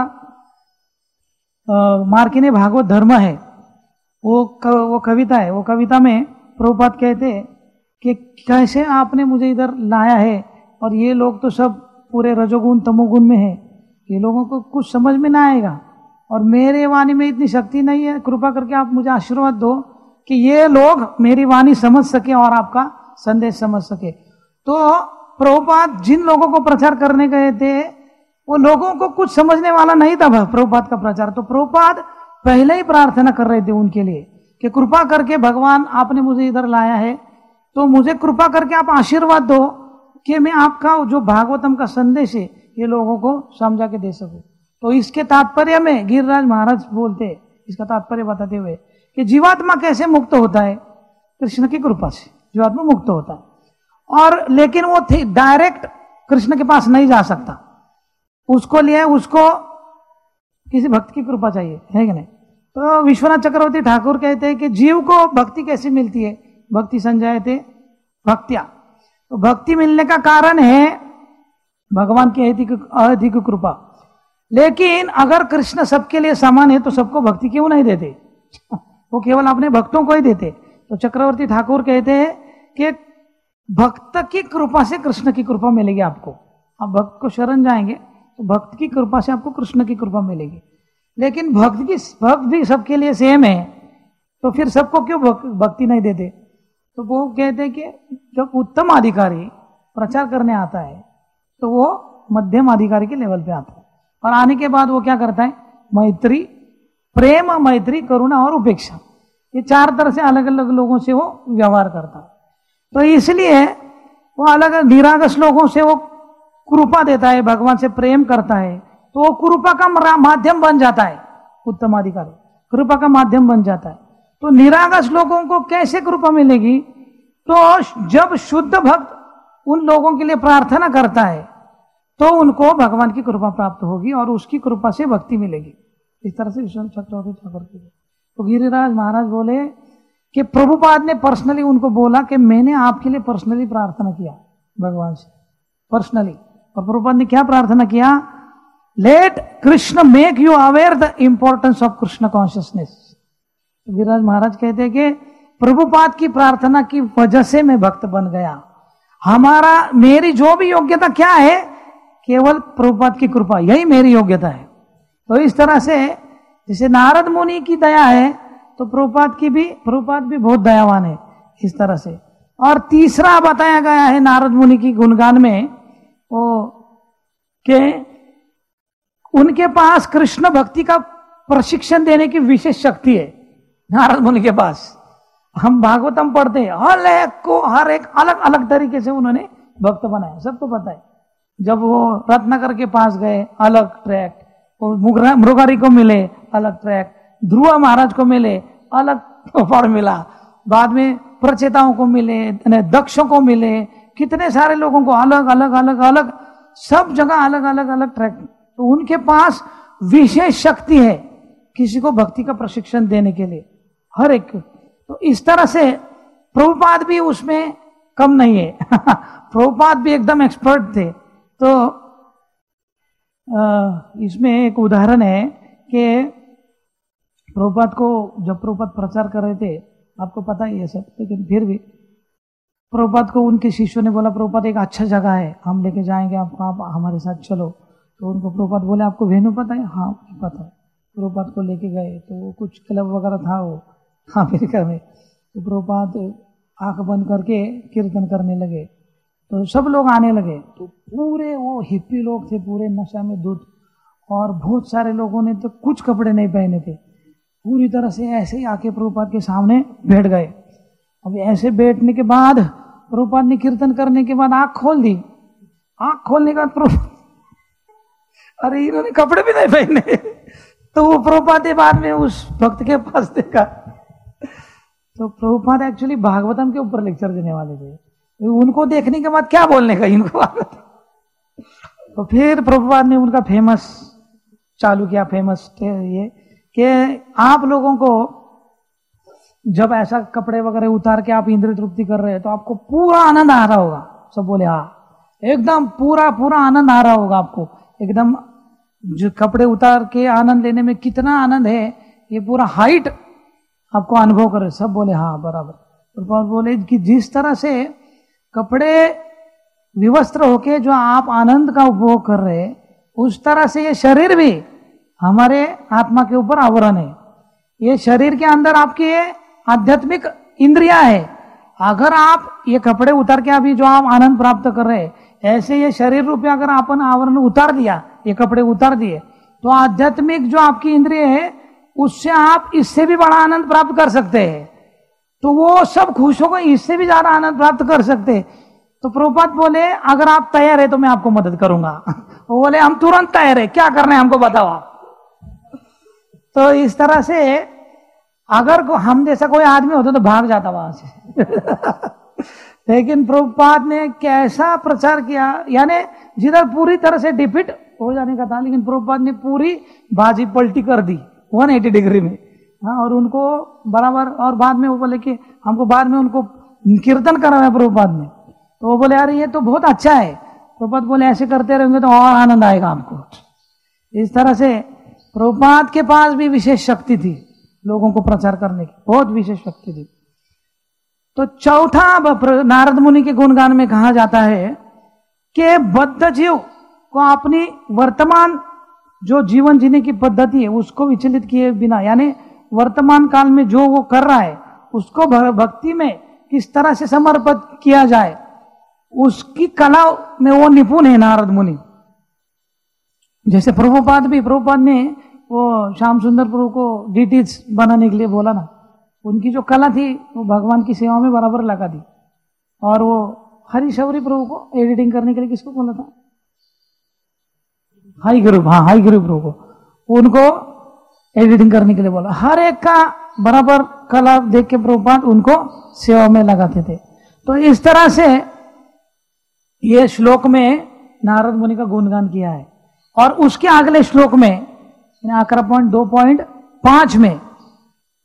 Speaker 1: मार्किने भागवत धर्म है वो वो कविता है, वो कविता में प्रभुपाद कहते कि कैसे आपने मुझे इधर लाया है और ये लोग तो सब पूरे रजोगुण तमोगुण में है, ये लोगों को कुछ समझ में ना आएगा और मेरे वाणी में इतनी शक्ति नहीं है, कृपा करके आप मुझे आशीर्वाद दो कि ये लोग मेरी वाणी समझ सके और आपका संदेश समझ सके। तो प्रभुपाद जिन लोगों को प्रचार करने गए थे वो लोगों को कुछ समझने वाला नहीं था प्रभुपाद का प्रचार। तो प्रभुपाद पहले ही प्रार्थना कर रहे थे उनके लिए कि कृपा करके भगवान आपने मुझे इधर लाया है तो मुझे कृपा करके आप आशीर्वाद दो कि मैं आपका जो भागवतम का संदेश है ये लोगों को समझा के दे सकूं। तो इसके तात्पर्य में गिरिराज महाराज बोलते, इसका तात्पर्य बताते हुए कि जीवात्मा कैसे मुक्त होता है, कृष्ण की कृपा से जीवात्मा मुक्त होता है। और लेकिन वो डायरेक्ट कृष्ण के पास नहीं जा सकता, उसको लिए उसको किसी भक्त की कृपा चाहिए, है कि नहीं। तो विश्वनाथ चक्रवर्ती ठाकुर कहते हैं कि जीव को भक्ति कैसे मिलती है, भक्ति संजायते भक्त्या। तो भक्ति मिलने का कारण है भगवान की अधिक कृपा। लेकिन अगर कृष्ण सबके लिए समान है तो सबको भक्ति क्यों नहीं देते, वो केवल अपने भक्तों को ही देते। तो चक्रवर्ती ठाकुर कहते हैं कि भक्त की कृपा से कृष्ण की कृपा मिलेगी आपको। आप भक्त को शरण जाएंगे तो भक्त की कृपा से आपको कृष्ण की कृपा मिलेगी। लेकिन भक्त की भक्त भी सबके लिए सेम है तो फिर सबको क्यों भक्ति नहीं देते। तो वो कहते हैं कि जब उत्तम अधिकारी प्रचार करने आता है तो वो मध्यम अधिकारी के लेवल पे आता है, और आने के बाद वो क्या करता है, मैत्री, प्रेम, मैत्री, करुणा और उपेक्षा, ये चार तरह से अलग अलग लोगों से वो व्यवहार करता है। तो इसलिए वो अलग निरागस लोगों से वो कृपा देता है, भगवान से प्रेम करता है, तो वो कृपा का माध्यम बन जाता है। उत्तम अधिकारी कृपा का माध्यम बन जाता है। तो निरागस लोगों को कैसे कृपा मिलेगी, तो जब शुद्ध भक्त उन लोगों के लिए प्रार्थना करता है तो उनको भगवान की कृपा प्राप्त होगी और उसकी कृपा से भक्ति मिलेगी। इस तरह से विश्वनाथ चक्रवर्ती ठाकुर की। तो गिरिराज महाराज बोले कि प्रभुपाद ने पर्सनली उनको बोला कि मैंने आपके लिए पर्सनली प्रार्थना किया भगवान से, पर्सनली। और प्रभुपाद ने क्या प्रार्थना किया? Let Krishna make you aware the importance of Krishna consciousness. तो गिरिराज महाराज कहते हैं कि प्रभुपाद की प्रार्थना की वजह से मैं भक्त बन गया। हमारा मेरी जो भी योग्यता क्या है, केवल प्रभुपाद की कृपा, यही मेरी योग्यता है। तो इस तरह से जैसे नारद मुनि की दया है, तो प्रभुपाद की भी, प्रभुपाद भी बहुत दयावान है इस तरह से। और तीसरा बताया गया है नारद मुनि की गुणगान में वो कि उनके पास कृष्ण भक्ति का प्रशिक्षण देने की विशेष शक्ति है नारद मुनि के पास। हम भागवतम पढ़ते हैं, हर एक को हर एक अलग अलग तरीके से उन्होंने भक्त बनाया, सबको पता है। जब वो रत्नाकर के पास गए, अलग ट्रैक, मृगारी को मिले, अलग ट्रैक, ध्रुव महाराज को मिले, अलग फॉर्म मिला, बाद में प्रचेताओं को मिले, दक्षों को मिले, कितने सारे लोगों को अलग अलग अलग अलग सब जगह अलग अलग अलग ट्रैक। तो उनके पास विशेष शक्ति है किसी को भक्ति का प्रशिक्षण देने के लिए, हर एक। तो इस तरह से प्रभुपाद भी उसमें कम नहीं है प्रभुपाद भी एकदम एक्सपर्ट थे। तो इसमें एक उदाहरण है कि प्रभुपाद को जब प्रभुपाद प्रचार कर रहे थे, आपको पता ही है सब, लेकिन फिर भी प्रभुपाद को उनके शिष्यों ने बोला, प्रभुपाद एक अच्छा जगह है, हम लेके जाएंगे आपको, आप हमारे साथ चलो। तो उनको प्रभुपाद बोले, आपको वेन्यू पता है? हाँ पता है। प्रभुपाद को लेके गए, तो वो कुछ क्लब वगैरह था वो अमेरिका में। तो प्रभुपाद आंख बंद करके कीर्तन करने लगे, तो सब लोग आने लगे। तो पूरे वो हिप्पी लोग थे, पूरे नशा में धुत, और बहुत सारे लोगों ने तो कुछ कपड़े नहीं पहने थे, पूरी तरह से ऐसे ही आके प्रभुपाद के सामने बैठ गए। अब ऐसे बैठने के बाद प्रभुपाद ने कीर्तन करने के बाद आंख खोल दी। आंख खोलने के बाद प्रभु अरे इन्होंने कपड़े भी नहीं पहने तो वो प्रभुपाद बाद में उस भक्त के पास देखा, तो प्रभुपाद एक्चुअली भागवतम के ऊपर लेक्चर देने वाले थे। उनको देखने के बाद क्या बोलने का इनको तो फिर प्रभुपाद ने उनका फेमस चालू किया, फेमस ये कि आप लोगों को जब ऐसा कपड़े वगैरह उतार के आप इंद्रिय तृप्ति कर रहे हैं तो आपको पूरा आनंद आ रहा होगा। सब बोले हाँ, एकदम पूरा पूरा आनंद आ रहा होगा आपको, एकदम जो कपड़े उतार के आनंद लेने में कितना आनंद है, ये पूरा हाइट आपको अनुभव करे। सब बोले हाँ बराबर। प्रभुपाद बोले कि जिस तरह से कपड़े विवस्त्र होके जो आप आनंद का उपभोग कर रहे हैं, उस तरह से ये शरीर भी हमारे आत्मा के ऊपर आवरण है। ये शरीर के अंदर आपकी आध्यात्मिक इंद्रियां है। अगर आप ये कपड़े उतार के अभी जो आप आनंद प्राप्त कर रहे हैं, ऐसे ये शरीर रूपी अगर अपन आवरण उतार दिया, ये कपड़े उतार दिए, तो आध्यात्मिक जो आपकी इंद्रिय है उससे आप इससे भी बड़ा आनंद प्राप्त कर सकते हैं। तो वो सब खुश होकर इससे भी ज्यादा आनंद प्राप्त कर सकते। तो प्रभुपाद बोले अगर आप तैयार है तो मैं आपको मदद करूंगा। वो बोले हम तुरंत तैयार है, क्या करना है हमको बताओ आप। तो इस तरह से अगर हम जैसा कोई आदमी होता तो भाग जाता वहां से लेकिन प्रभुपाद ने कैसा प्रचार किया, यानी जिधर पूरी तरह से डिफीट हो जाने का था, लेकिन प्रभुपाद ने पूरी बाजी पलटी कर दी एक सौ अस्सी डिग्री में। हाँ, और उनको बराबर, और बाद में वो बोले कि हमको बाद में उनको कीर्तन करवाया प्रभुपाद ने। तो वो बोले अरे ये तो बहुत अच्छा है। प्रभुपाद बोले ऐसे करते रहेंगे तो और आनंद आएगा आपको। इस तरह से प्रभुपाद के पास भी विशेष शक्ति थी लोगों को प्रचार करने की, बहुत विशेष शक्ति थी। तो चौथा नारद मुनि के गुणगान में कहा जाता है कि बद्ध जीव को अपनी वर्तमान जो जीवन जीने की पद्धति है उसको विचलित किए बिना, यानी वर्तमान काल में जो वो कर रहा है उसको भक्ति में किस तरह से समर्पित किया जाए, उसकी कला में वो निपुण है नारद मुनि। जैसे प्रभुपाद भी, प्रभुपाद ने वो श्याम सुंदर प्रभु को डीटीज बनाने के लिए बोला ना, उनकी जो कला थी वो भगवान की सेवा में बराबर लगा दी। और वो हरिशौरी प्रभु को एडिटिंग करने के लिए किसको बोला था? हाई गुरु, हाँ हाई गुरु प्रभु को, उनको एडिटिंग करने के लिए बोला। हर एक का बराबर कला देख के प्रभुपाद उनको सेवा में लगाते थे। तो इस तरह से ये श्लोक में नारद मुनि का गुणगान किया है। और उसके अगले श्लोक में अठारह पॉइंट दो पॉइंट पांच में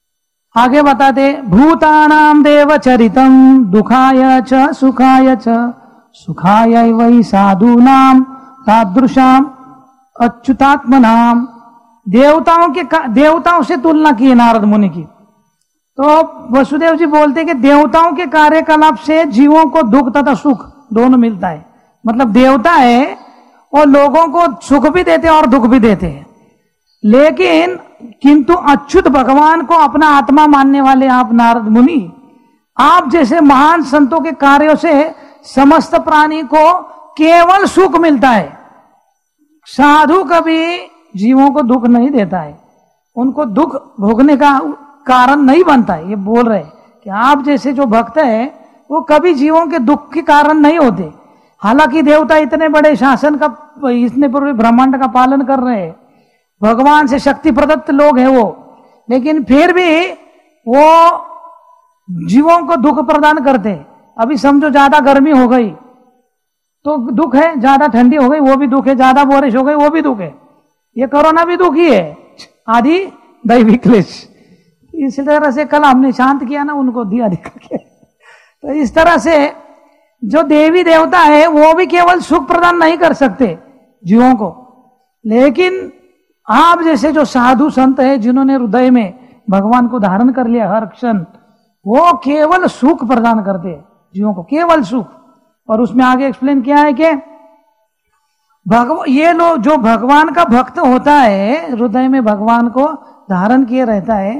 Speaker 1: आगे बताते, भूतानाम देव चरितम दुखाय च सुखाय च सुखाय वही साधूनाम तादृशाम अच्युतात्म नाम। देवताओं के देवताओं से तुलना की है नारद मुनि की। तो वसुदेव जी बोलते कि देवताओं के कार्यकलाप से जीवों को दुख तथा सुख दोनों मिलता है। मतलब देवता है और लोगों को सुख भी देते हैं और दुख भी देते हैं, लेकिन किंतु अच्युत भगवान को अपना आत्मा मानने वाले आप नारद मुनि, आप जैसे महान संतों के कार्यों से समस्त प्राणी को केवल सुख मिलता है। साधु कभी जीवों को दुख नहीं देता है, उनको दुख भोगने का कारण नहीं बनता है। ये बोल रहे कि आप जैसे जो भक्त है वो कभी जीवों के दुख के कारण नहीं होते। हालांकि देवता इतने बड़े शासन का, इतने पूरे ब्रह्मांड का पालन कर रहे हैं, भगवान से शक्ति प्रदत्त लोग हैं वो, लेकिन फिर भी वो जीवों को दुख प्रदान करते। अभी समझो ज्यादा गर्मी हो गई तो दुख है, ज्यादा ठंडी हो गई वो भी दुख है, ज्यादा बारिश हो गई वो भी दुख है, ये कोरोना भी दुख ही है, आदि दैवी क्लेश। इस तरह से कल हमने शांत किया ना उनको दिया दिखा के। तो इस तरह से जो देवी देवता है वो भी केवल सुख प्रदान नहीं कर सकते जीवों को, लेकिन आप जैसे जो साधु संत है जिन्होंने हृदय में भगवान को धारण कर लिया हर क्षण, वो केवल सुख प्रदान करते जीवों को, केवल सुख। और उसमें आगे एक्सप्लेन किया है कि भगवान, ये लोग जो भगवान का भक्त होता है, हृदय में भगवान को धारण किए रहता है,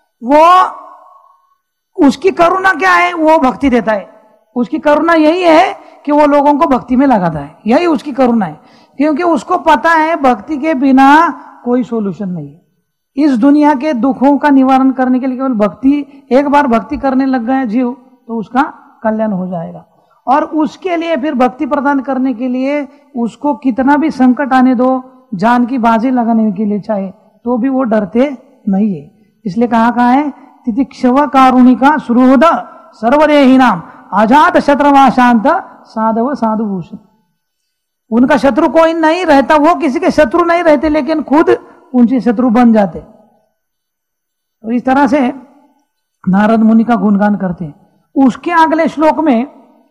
Speaker 1: वो उसकी करुणा क्या है, वो भक्ति देता है। उसकी करुणा यही है कि वो लोगों को भक्ति में लगाता है, यही उसकी करुणा है, क्योंकि उसको पता है भक्ति के बिना कोई सॉल्यूशन नहीं है। इस दुनिया के दुखों का निवारण करने के लिए केवल भक्ति, एक बार भक्ति करने लग गया जीव तो उसका कल्याण हो जाएगा। और उसके लिए फिर भक्ति प्रदान करने के लिए उसको कितना भी संकट आने दो, जान की बाजी लगाने के लिए चाहे, तो भी वो डरते नहीं है। इसलिए कहा कहा है, तितिक्षव कारुणिका सुहृद सर्वदेही नाम अजात शत्रवा शांत साधव साधुभूषण। उनका शत्रु कोई नहीं रहता, वो किसी के शत्रु नहीं रहते, लेकिन खुद उनसे शत्रु बन जाते। तो इस तरह से नारद मुनि का गुणगान करते। उसके अगले श्लोक में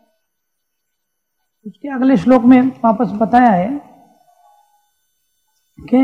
Speaker 1: उसके अगले श्लोक में वापस बताया है कि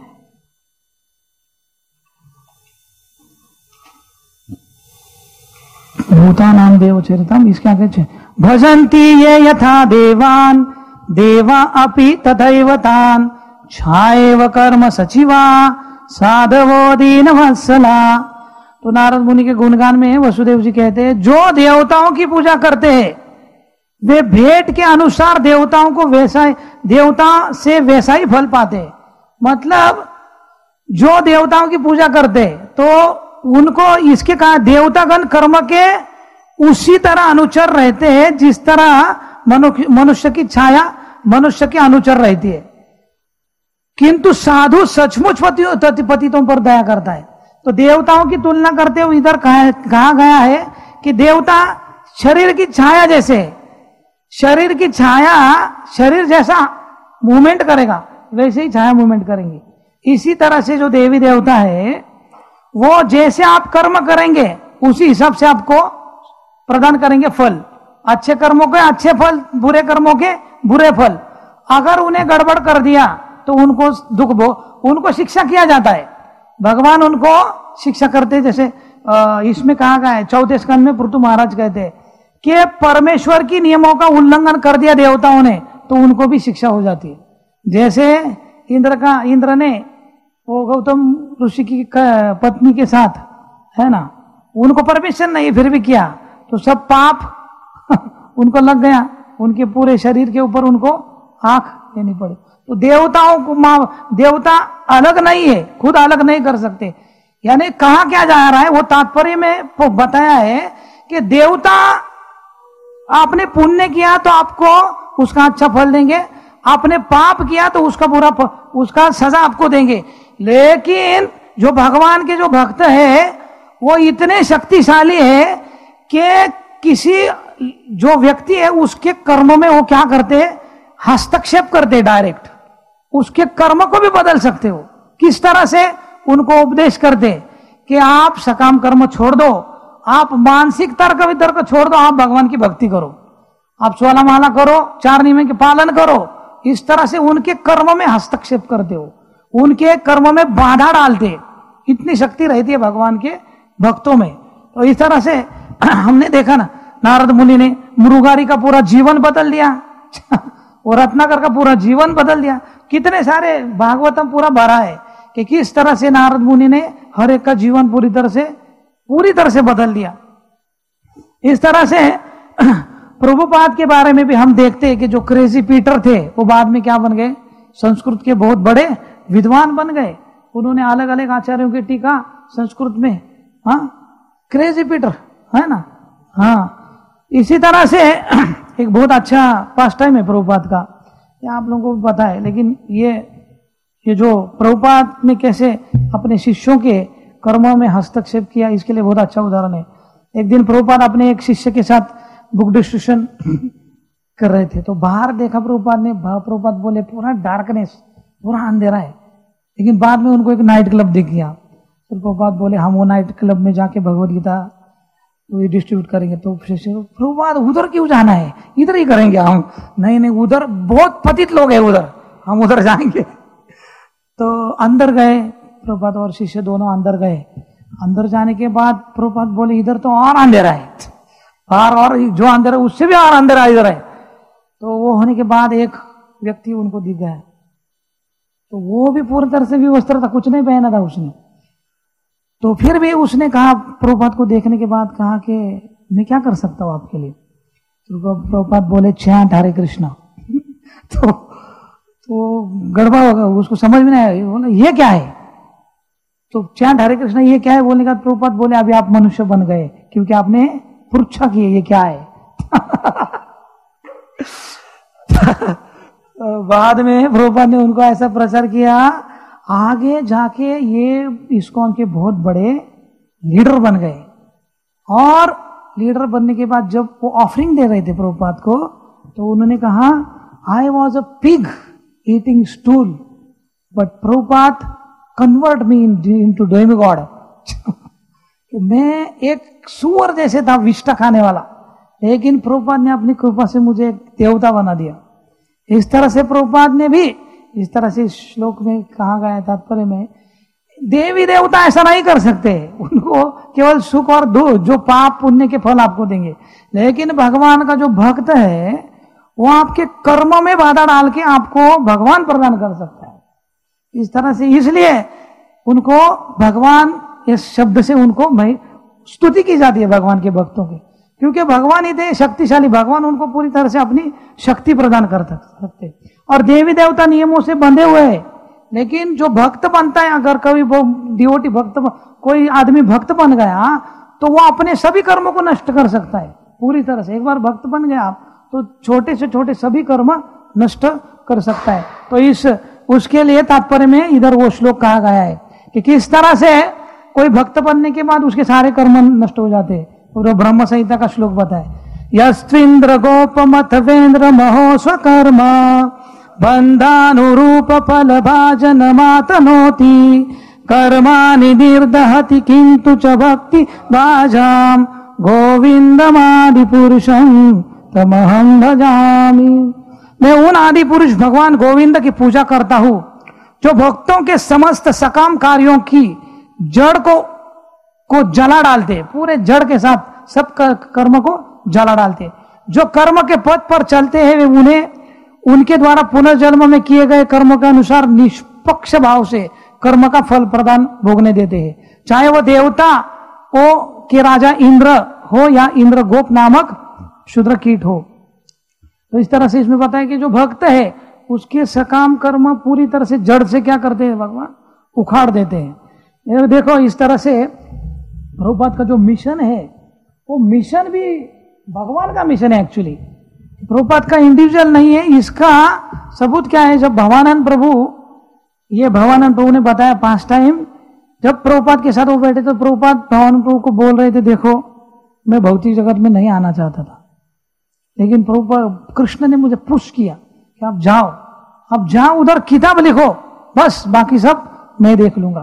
Speaker 1: भूतानाम देवचरितम, इसके आगे भजन्ति ये यथा देवान देवा अपि तथैव तान छाएव कर्म सचिवा साधवो दीन वत्सला। तो नारद मुनि के गुणगान में वसुदेव जी कहते हैं, जो देवताओं की पूजा करते हैं वे भेंट के अनुसार देवताओं को वैसा देवता से वैसा ही फल पाते। मतलब जो देवताओं की पूजा करते तो उनको इसके कहा देवतागण कर्म के उसी तरह अनुचर रहते हैं जिस तरह मनुष्य की छाया मनुष्य के अनुचर रहती है, किंतु साधु सचमुच पतितों पर दया करता है। तो देवताओं की तुलना करते हुए इधर कहा गया है कि देवता शरीर की छाया जैसे, शरीर की छाया शरीर जैसा मूवमेंट करेगा वैसे ही छाया मूवमेंट करेंगे। इसी तरह से जो देवी देवता है वो जैसे आप कर्म करेंगे उसी हिसाब से आपको प्रदान करेंगे फल। अच्छे कर्मों के अच्छे फल, बुरे कर्मों के बुरे फल। अगर उन्हें गड़बड़ कर दिया तो उनको दुख भो उनको शिक्षा किया जाता है। भगवान उनको शिक्षा करते, जैसे इसमें कहा गया है चौथे स्कंद में पृथु महाराज कहते हैं कि परमेश्वर की नियमों का उल्लंघन कर दिया देवताओं ने तो उनको भी शिक्षा हो जाती है। जैसे इंद्र का इंद्र ने वो गौतम ऋषि की पत्नी के साथ है ना, उनको परमिशन नहीं फिर भी किया तो सब पाप उनको लग गया, उनके पूरे शरीर के ऊपर उनको आंख देनी पड़ी। तो देवताओं को माँ देवता अलग नहीं है, खुद अलग नहीं कर सकते। यानी कहा क्या जा रहा है वो तात्पर्य में बताया है कि देवता आपने पुण्य किया तो आपको उसका अच्छा फल देंगे, आपने पाप किया तो उसका बुरा उसका सजा आपको देंगे। लेकिन जो भगवान के जो भक्त है वो इतने शक्तिशाली है कि किसी जो व्यक्ति है उसके कर्म में वो क्या करते हैं, हस्तक्षेप करते डायरेक्ट, उसके कर्म को भी बदल सकते हो। किस तरह से उनको उपदेश करते कि आप सकाम कर्म छोड़ दो, आप मानसिक तर्क वितर्क छोड़ दो, आप भगवान की भक्ति करो, आप सोलह माला करो, चार नियम के पालन करो। इस तरह से उनके कर्म में हस्तक्षेप करते हो, उनके कर्म में बाधा डालते, इतनी शक्ति रहती है भगवान के भक्तों में। तो इस तरह से हमने देखा ना, नारद मुनि ने मृगारी का पूरा जीवन बदल दिया और रत्नाकर का पूरा जीवन बदल दिया। कितने सारे भागवतम पूरा भरा है कि किस तरह से नारद मुनि ने हर एक का जीवन पूरी तरह से पूरी तरह से बदल दिया। इस तरह से प्रभुपाद के बारे में भी हम देखते हैं कि जो क्रेजी पीटर थे वो बाद में क्या बन गए, संस्कृत के बहुत बड़े विद्वान बन गए। उन्होंने अलग अलग आचार्यों की टीका संस्कृत में, हाँ, क्रेजी पीटर है ना। हाँ, इसी तरह से एक बहुत अच्छा पास टाइम है प्रभुपाद का, ये आप लोगों को भी पता है। लेकिन ये ये जो प्रभुपाद ने कैसे अपने शिष्यों के कर्मों में हस्तक्षेप किया, इसके लिए बहुत अच्छा उदाहरण है। एक दिन प्रभुपाद अपने एक शिष्य के साथ बुक डिस्ट्रीब्यूशन कर रहे थे, तो बाहर देखा प्रभुपाद ने, प्रभुपाद बोले पूरा डार्कनेस, पूरा अंधेरा है। लेकिन बाद में उनको एक नाइट क्लब दिख गया, तो प्रभुपाद बोले हम वो नाइट क्लब में जाके भगवद गीता वो डिस्ट्रीब्यूट करेंगे। तो प्रभुपाद उधर क्यों जाना है, इधर ही करेंगे हम। नहीं नहीं, उधर बहुत पतित लोग हैं, उधर हम उधर जाएंगे। तो अंदर गए प्रभुपाद और शिष्य दोनों अंदर गए। अंदर जाने के बाद प्रभुपाद बोले इधर तो और अंधेरा है, बाहर और जो अंधेरा उससे भी और अंधेरा इधर है। तो वो होने के बाद एक व्यक्ति उनको दिख गया, तो वो भी पूरी तरह से व्यवस्थित था, कुछ नहीं पहना था उसने। तो फिर भी उसने कहा प्रभुपाद को देखने के बाद कहा कि मैं क्या कर सकता हूँ आपके लिए। तो प्रभुपाद बोले चैंट हरे कृष्णा तो तो गड़बड़ होगा, उसको समझ में नहीं आया, बोला ये क्या है। तो चैंट हरे कृष्णा ये क्या है बोलने का प्रभुपाद बोले अभी आप मनुष्य बन गए क्योंकि आपने पृच्छा की ये क्या है बाद में प्रभुपाद ने उनको ऐसा प्रचार किया, आगे जाके ये इस्कॉन के बहुत बड़े लीडर बन गए। और लीडर बनने के बाद जब वो ऑफरिंग दे रहे थे प्रभुपाद को, तो उन्होंने कहा I was a pig eating stool but Prabhupada convert me into demigod मैं एक सुअर जैसे था, विष्टा खाने वाला, लेकिन प्रभुपाद ने अपनी कृपा से मुझे एक देवता बना दिया। इस तरह से प्रभुपाद ने भी, इस तरह से श्लोक में कहा गया है तात्पर्य में, देवी देवता ऐसा नहीं कर सकते, उनको केवल सुख और दुख जो पाप पुण्य के फल आपको देंगे। लेकिन भगवान का जो भक्त है वो आपके कर्मों में बाधा डाल के आपको भगवान प्रदान कर सकता है। इस तरह से इसलिए उनको भगवान, इस शब्द से उनको भाई स्तुति की जाती है भगवान के भक्तों की, क्योंकि भगवान इतने शक्तिशाली, भगवान उनको पूरी तरह से अपनी शक्ति प्रदान कर सकते। और देवी देवता नियमों से बंधे हुए हैं, लेकिन जो भक्त बनता है, अगर कभी वो डिवोटी भक्त, कोई आदमी भक्त बन गया तो वो अपने सभी कर्मों को नष्ट कर सकता है पूरी तरह से। एक बार भक्त बन गया आप तो छोटे से छोटे सभी कर्म नष्ट कर सकता है। तो इस उसके लिए तात्पर्य में इधर वो श्लोक कहा गया है कि किस तरह से कोई भक्त बनने के बाद उसके सारे कर्म नष्ट हो जाते हैं। और ब्रह्म संहिता का श्लोक बताए, यस्त्विंद्र गोपमथवेंद्र महो स्वकर्म बंधानुरूप फल भाजन मातनोति कर्माणि निर्दहति किंतु च भक्ति भाजाम गोविंदमादि पुरुषं तमहं भजामि। मैं उन आदि पुरुष भगवान गोविंद की पूजा करता हूं जो भक्तों के समस्त सकाम कार्यों की जड़ को को जला डालते, पूरे जड़ के साथ सब कर्म को जला डालते। जो कर्म के पथ पर चलते हैं वे उन्हें उनके द्वारा पुनर्जन्म में किए गए कर्मों के अनुसार निष्पक्ष भाव से कर्म का फल प्रदान भोगने देते हैं, चाहे वह देवता हो के राजा इंद्र हो या इंद्र गोप नामक शूद्र कीट हो। तो इस तरह से इसमें बताया कि जो भक्त है उसके सकाम कर्म पूरी तरह से जड़ से क्या करते हैं भगवान, उखाड़ देते हैं। देखो इस तरह से प्रभुपाद का जो मिशन है वो मिशन भी भगवान का मिशन है एक्चुअली, प्रभुपाद का इंडिविजुअल नहीं है। इसका सबूत क्या है, जब भवानंद प्रभु, ये भवानंद प्रभु ने बताया पांच टाइम, जब प्रभुपाद के साथ वो बैठे तो प्रभुपाद भवानंद प्रभु को बोल रहे थे, देखो मैं भौतिक जगत में नहीं आना चाहता था, लेकिन प्रभुपाद कृष्ण ने मुझे पुश किया कि आप जाओ, आप जाओ उधर किताब लिखो, बस बाकी सब मैं देख लूंगा।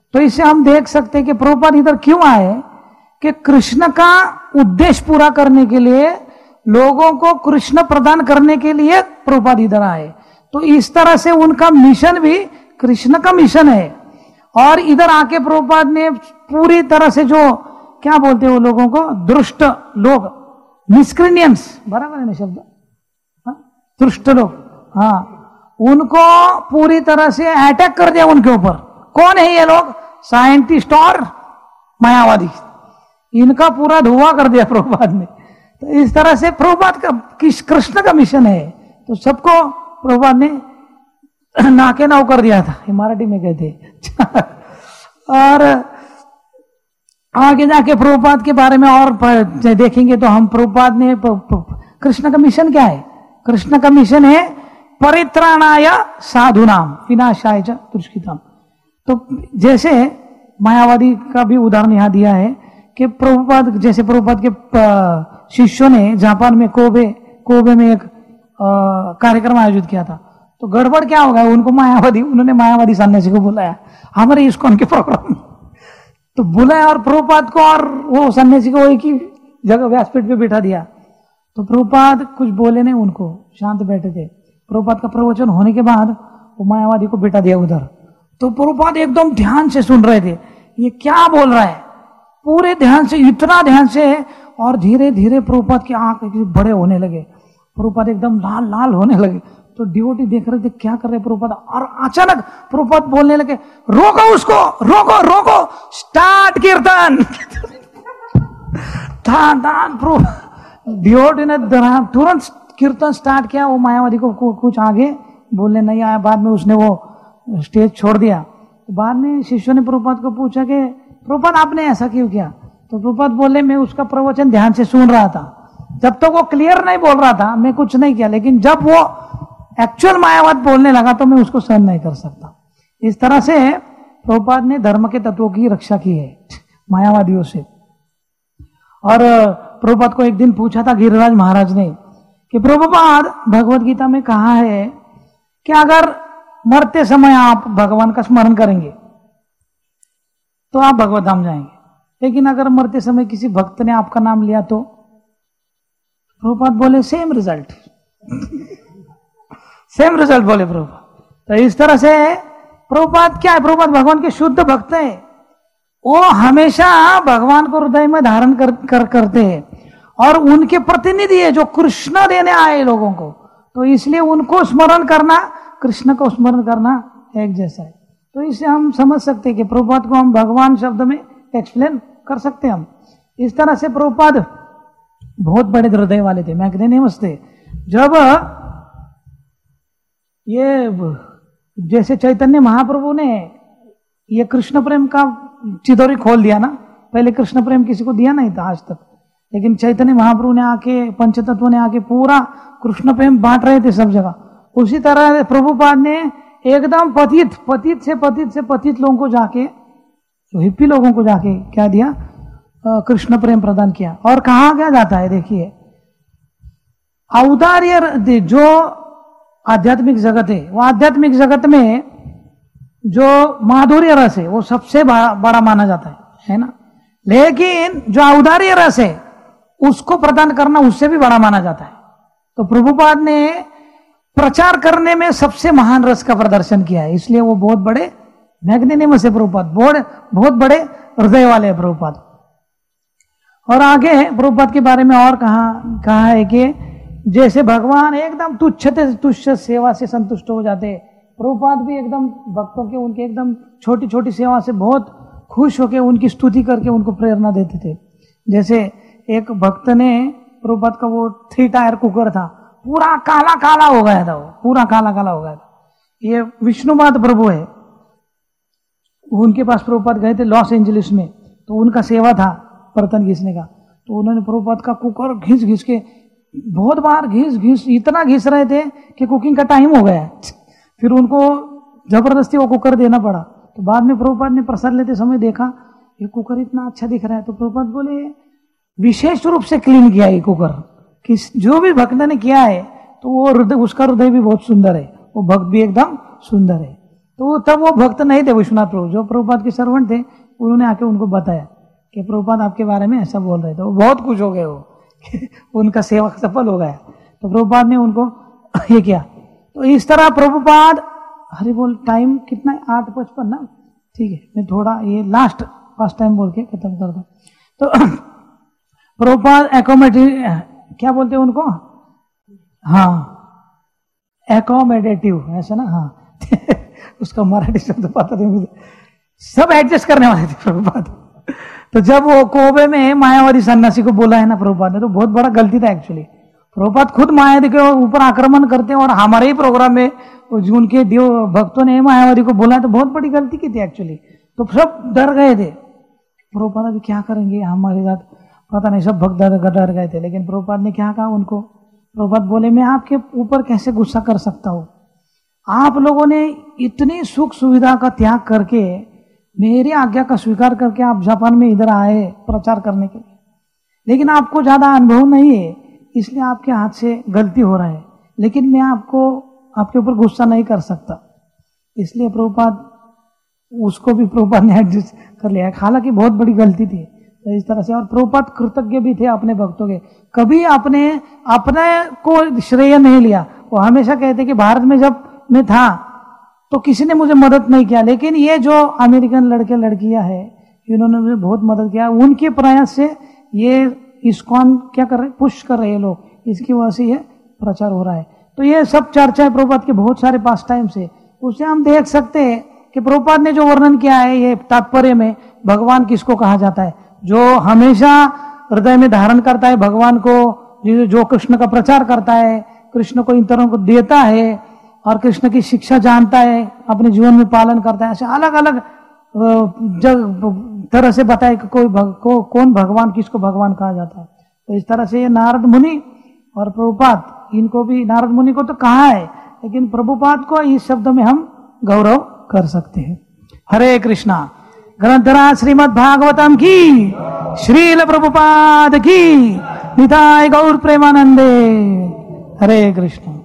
Speaker 1: तो इससे हम देख सकते हैं कि प्रभुपाद इधर क्यों आए, कि कृष्ण का उद्देश्य पूरा करने के लिए, लोगों को कृष्ण प्रदान करने के लिए प्रभुपाद इधर आए। तो इस तरह से उनका मिशन भी कृष्ण का मिशन है। और इधर आके प्रभुपाद ने पूरी तरह से जो क्या बोलते हैं वो लोगों को, दुष्ट लोग, मिसक्रिनियंस, बराबर है ना शब्द, दुष्ट लोग, हाँ, उनको पूरी तरह से अटैक कर दिया उनके ऊपर। कौन है ये लोग? साइंटिस्ट और मायावादी, इनका पूरा धुआं कर दिया प्रभुपाद ने। तो इस तरह से प्रभुपाद का किस कृष्ण का मिशन है, तो सबको प्रभुपाद ने नाके नाव कर दिया था, ये मराठी में कहते। और आगे जाके प्रभुपाद के बारे में और देखेंगे तो हम, प्रभुपाद ने कृष्ण का मिशन क्या है? कृष्ण का मिशन है परित्राणाय साधुनाम विनाशाय च दुष्कृताम। तो जैसे मायावादी का भी उदाहरण यहां दिया है कि प्रभुपाद, जैसे प्रभुपाद के शिष्यों ने जापान में कोबे कोबे में एक कार्यक्रम आयोजित किया था, तो गड़बड़ क्या होगा, उनको मायावादी, उन्होंने मायावादी सन्यासी को बुलाया हमारे इस्कॉन के प्रोग्राम में, तो बुलाया और प्रभुपाद को और वो सन्यासी को एक ही जगह व्यासपीठ पे बिठा दिया। तो प्रभुपाद कुछ बोले नहीं, उनको शांत बैठे थे। प्रभुपाद का प्रवचन होने के बाद वो मायावादी को बिठा दिया उधर, तो प्रभुपाद एकदम ध्यान से सुन रहे थे, ये क्या बोल रहा है, पूरे ध्यान से, इतना ध्यान से, और धीरे धीरे प्रभुपाद की आंख बड़े होने लगे, प्रभुपाद एकदम लाल लाल होने लगे। तो डिवोटी देख रहे थे क्या कर रहे प्रभुपाद, और अचानक प्रभुपाद बोलने लगे, रोको उसको, रोको रोको, स्टार्ट कीर्तन। डिवोटी ने तुरंत कीर्तन स्टार्ट किया। वो मायावादी को कुछ आगे बोलने नहीं आया, बाद में उसने वो स्टेज छोड़ दिया। बाद में शिष्यों ने प्रभुपाद को पूछा कि प्रभुपाद आपने ऐसा क्यों किया? तो प्रभुपाद बोले, मैं उसका प्रवचन ध्यान से सुन रहा था, जब तक तो वो क्लियर नहीं बोल रहा था मैं कुछ नहीं किया, लेकिन जब वो एक्चुअल मायावाद बोलने लगा तो मैं उसको सहन नहीं कर सकता। इस तरह से प्रभुपाद ने धर्म के तत्वों की रक्षा की है मायावादियों से। और प्रभुपाद को एक दिन पूछा था गिरिराज महाराज ने कि प्रभुपाद, भगवत गीता में कहा है कि अगर मरते समय आप भगवान का स्मरण करेंगे तो आप भगवत धाम जाएंगे, लेकिन अगर मरते समय किसी भक्त ने आपका नाम लिया तो? प्रभुपाद बोले सेम रिजल्ट। सेम रिजल्ट बोले प्रभुपाद। तो इस तरह से प्रभुपाद क्या है, प्रभुपाद भगवान के शुद्ध भक्त है, वो हमेशा भगवान को हृदय में धारण कर, कर करते हैं, और उनके प्रतिनिधि है जो कृष्ण देने आए लोगों को, तो इसलिए उनको स्मरण करना, कृष्ण को स्मरण करना एक जैसा है। तो इससे हम समझ सकते हैं कि प्रभुपाद को हम भगवान शब्द में एक्सप्लेन कर सकते हैं हम। इस तरह से प्रभुपाद बहुत बड़े हृदय वाले थे, मैग्नेनिमस थे। जब ये जैसे चैतन्य महाप्रभु ने ये कृष्ण प्रेम का चिदोरी खोल दिया ना, पहले कृष्ण प्रेम किसी को दिया नहीं था आज तक, लेकिन चैतन्य महाप्रभु ने आके, पंचतत्व ने आके पूरा कृष्ण प्रेम बांट रहे थे सब जगह। उसी तरह प्रभुपाद ने एकदम पतित पतित से पतित से पतित लोगों को जाके, जो हिप्पी लोगों को जाके क्या दिया, कृष्ण प्रेम प्रदान किया। और कहा क्या जाता है, देखिए औदार्य जो आध्यात्मिक जगत है, वो आध्यात्मिक जगत में जो माधुर्य रस है वो सबसे बड़ा माना जाता है, है ना। लेकिन जो औदार्य रस है उसको प्रदान करना उससे भी बड़ा माना जाता है। तो प्रभुपाद ने प्रचार करने में सबसे महान रस का प्रदर्शन किया है, इसलिए वो बहुत बड़े मैग्नेनिमस है प्रभुपाद, बहुत बहुत बड़े हृदय वाले हैं प्रभुपाद। और आगे प्रभुपाद के बारे में और कहा कहा है कि जैसे भगवान एकदम तुच्छ तुच्छ सेवा से संतुष्ट हो जाते, प्रभुपाद भी एकदम भक्तों के, उनके एकदम छोटी छोटी सेवा से बहुत खुश होकर उनकी स्तुति करके उनको प्रेरणा देते थे। जैसे एक भक्त ने, प्रभुपाद का वो थ्री टायर कुकर था, पूरा काला काला हो गया था, वो पूरा काला काला हो गया था। ये विष्णुपाद प्रभु है, उनके पास प्रभुपाद गए थे लॉस एंजलिस में, तो उनका सेवा था बर्तन घिसने का, तो उन्होंने प्रभुपाद का कुकर घिस घिस के बहुत बार घिस घिस इतना घिस रहे थे कि कुकिंग का टाइम हो गया, फिर उनको जबरदस्ती वो कुकर देना पड़ा। तो बाद में प्रभुपाद ने प्रसाद लेते समय देखा ये कुकर इतना अच्छा दिख रहा है, तो प्रभुपाद बोले विशेष रूप से क्लीन किया ये कुकर, कि जो भी भक्त ने किया है तो वो हृदय, उसका हृदय भी बहुत सुंदर है, वो भक्त भी एकदम सुंदर है। तो तब वो भक्त नहीं थे विश्वनाथ प्रभु, जो प्रभुपाद के सर्वेंट थे, उन्होंने आके उनको बताया कि प्रभुपाद आपके बारे में ऐसा बोल रहे थे। वो बहुत खुश हो गए, वो उनका सेवा सफल हो गया। तो प्रभुपाद ने उनको ये किया। तो इस तरह प्रभुपाद, हरि बोल, टाइम कितना है? आठ पचपन ना, ठीक है, मैं थोड़ा ये लास्ट फर्स्ट टाइम बोल के खत्म कर दूं। तो प्रभुपाद एकोमोडेटिव, क्या बोलते हैं उनको? हाँ, एकोमोडेटिव, ऐसा ना, हाँ उसका मराठी शब्द पता नहीं मुझे, सब एडजस्ट करने वाले थे प्रभुपाद। तो जब वो कोबे में मायावादी सन्यासी को बोला है ना प्रभुपाद ने, तो बहुत बड़ा गलती था एक्चुअली। प्रभुपाद खुद मायावादी के ऊपर आक्रमण करते हैं और हमारे ही प्रोग्राम में उनके देव भक्तों ने मायावादी को बोला है, तो बहुत बड़ी गलती की थी एक्चुअली। तो सब डर गए थे, प्रभुपाद अभी क्या करेंगे हमारे साथ, पता नहीं, सब भक्त डर डर गए थे। लेकिन प्रभुपाद ने क्या कहा उनको? प्रभुपाद बोले, मैं आपके ऊपर कैसे गुस्सा कर सकता हूं? आप लोगों ने इतनी सुख सुविधा का त्याग करके, मेरी आज्ञा का स्वीकार करके आप जापान में इधर आए प्रचार करने के लिए, लेकिन आपको ज्यादा अनुभव नहीं है, इसलिए आपके हाथ से गलती हो रहा है। लेकिन मैं आपको आपके ऊपर गुस्सा नहीं कर सकता, इसलिए प्रभुपाद, उसको भी प्रभुपाद ने एडजस्ट कर लिया। हालांकि बहुत बड़ी गलती थी, तो इस तरह से। और प्रभुपाद कृतज्ञ भी थे अपने भक्तों के, कभी अपने अपने को श्रेय नहीं लिया। वो हमेशा कहते कि भारत में जब मैं था तो किसी ने मुझे मदद नहीं किया, लेकिन ये जो अमेरिकन लड़के लड़कियां हैं, इन्होंने मुझे बहुत मदद किया। उनके प्रयास से ये इस्कॉन क्या कर रहे, पुश कर रहे हैं लोग, इसकी वजह से ये प्रचार हो रहा है। तो ये सब चर्चा है प्रभुपाद के बहुत सारे पास टाइम से। उससे हम देख सकते हैं कि प्रभुपाद ने जो वर्णन किया है, ये तात्पर्य में भगवान किसको कहा जाता है? जो हमेशा हृदय में धारण करता है भगवान को, जो कृष्ण का प्रचार करता है, कृष्ण को इन तरह को देता है और कृष्ण की शिक्षा जानता है, अपने जीवन में पालन करता है। ऐसे अलग अलग जग तरह से बताए कि कोई भग, को, कौन भगवान, किसको भगवान कहा जाता है। तो इस तरह से ये नारद मुनि और प्रभुपाद, इनको भी, नारद मुनि को तो कहा है, लेकिन प्रभुपाद को इस शब्द में हम गौरव कर सकते हैं। हरे कृष्णा। ग्रंथराज श्रीमद् भागवतम की, श्रील प्रभुपाद की, निताय गौर प्रेमानंदे। हरे कृष्ण।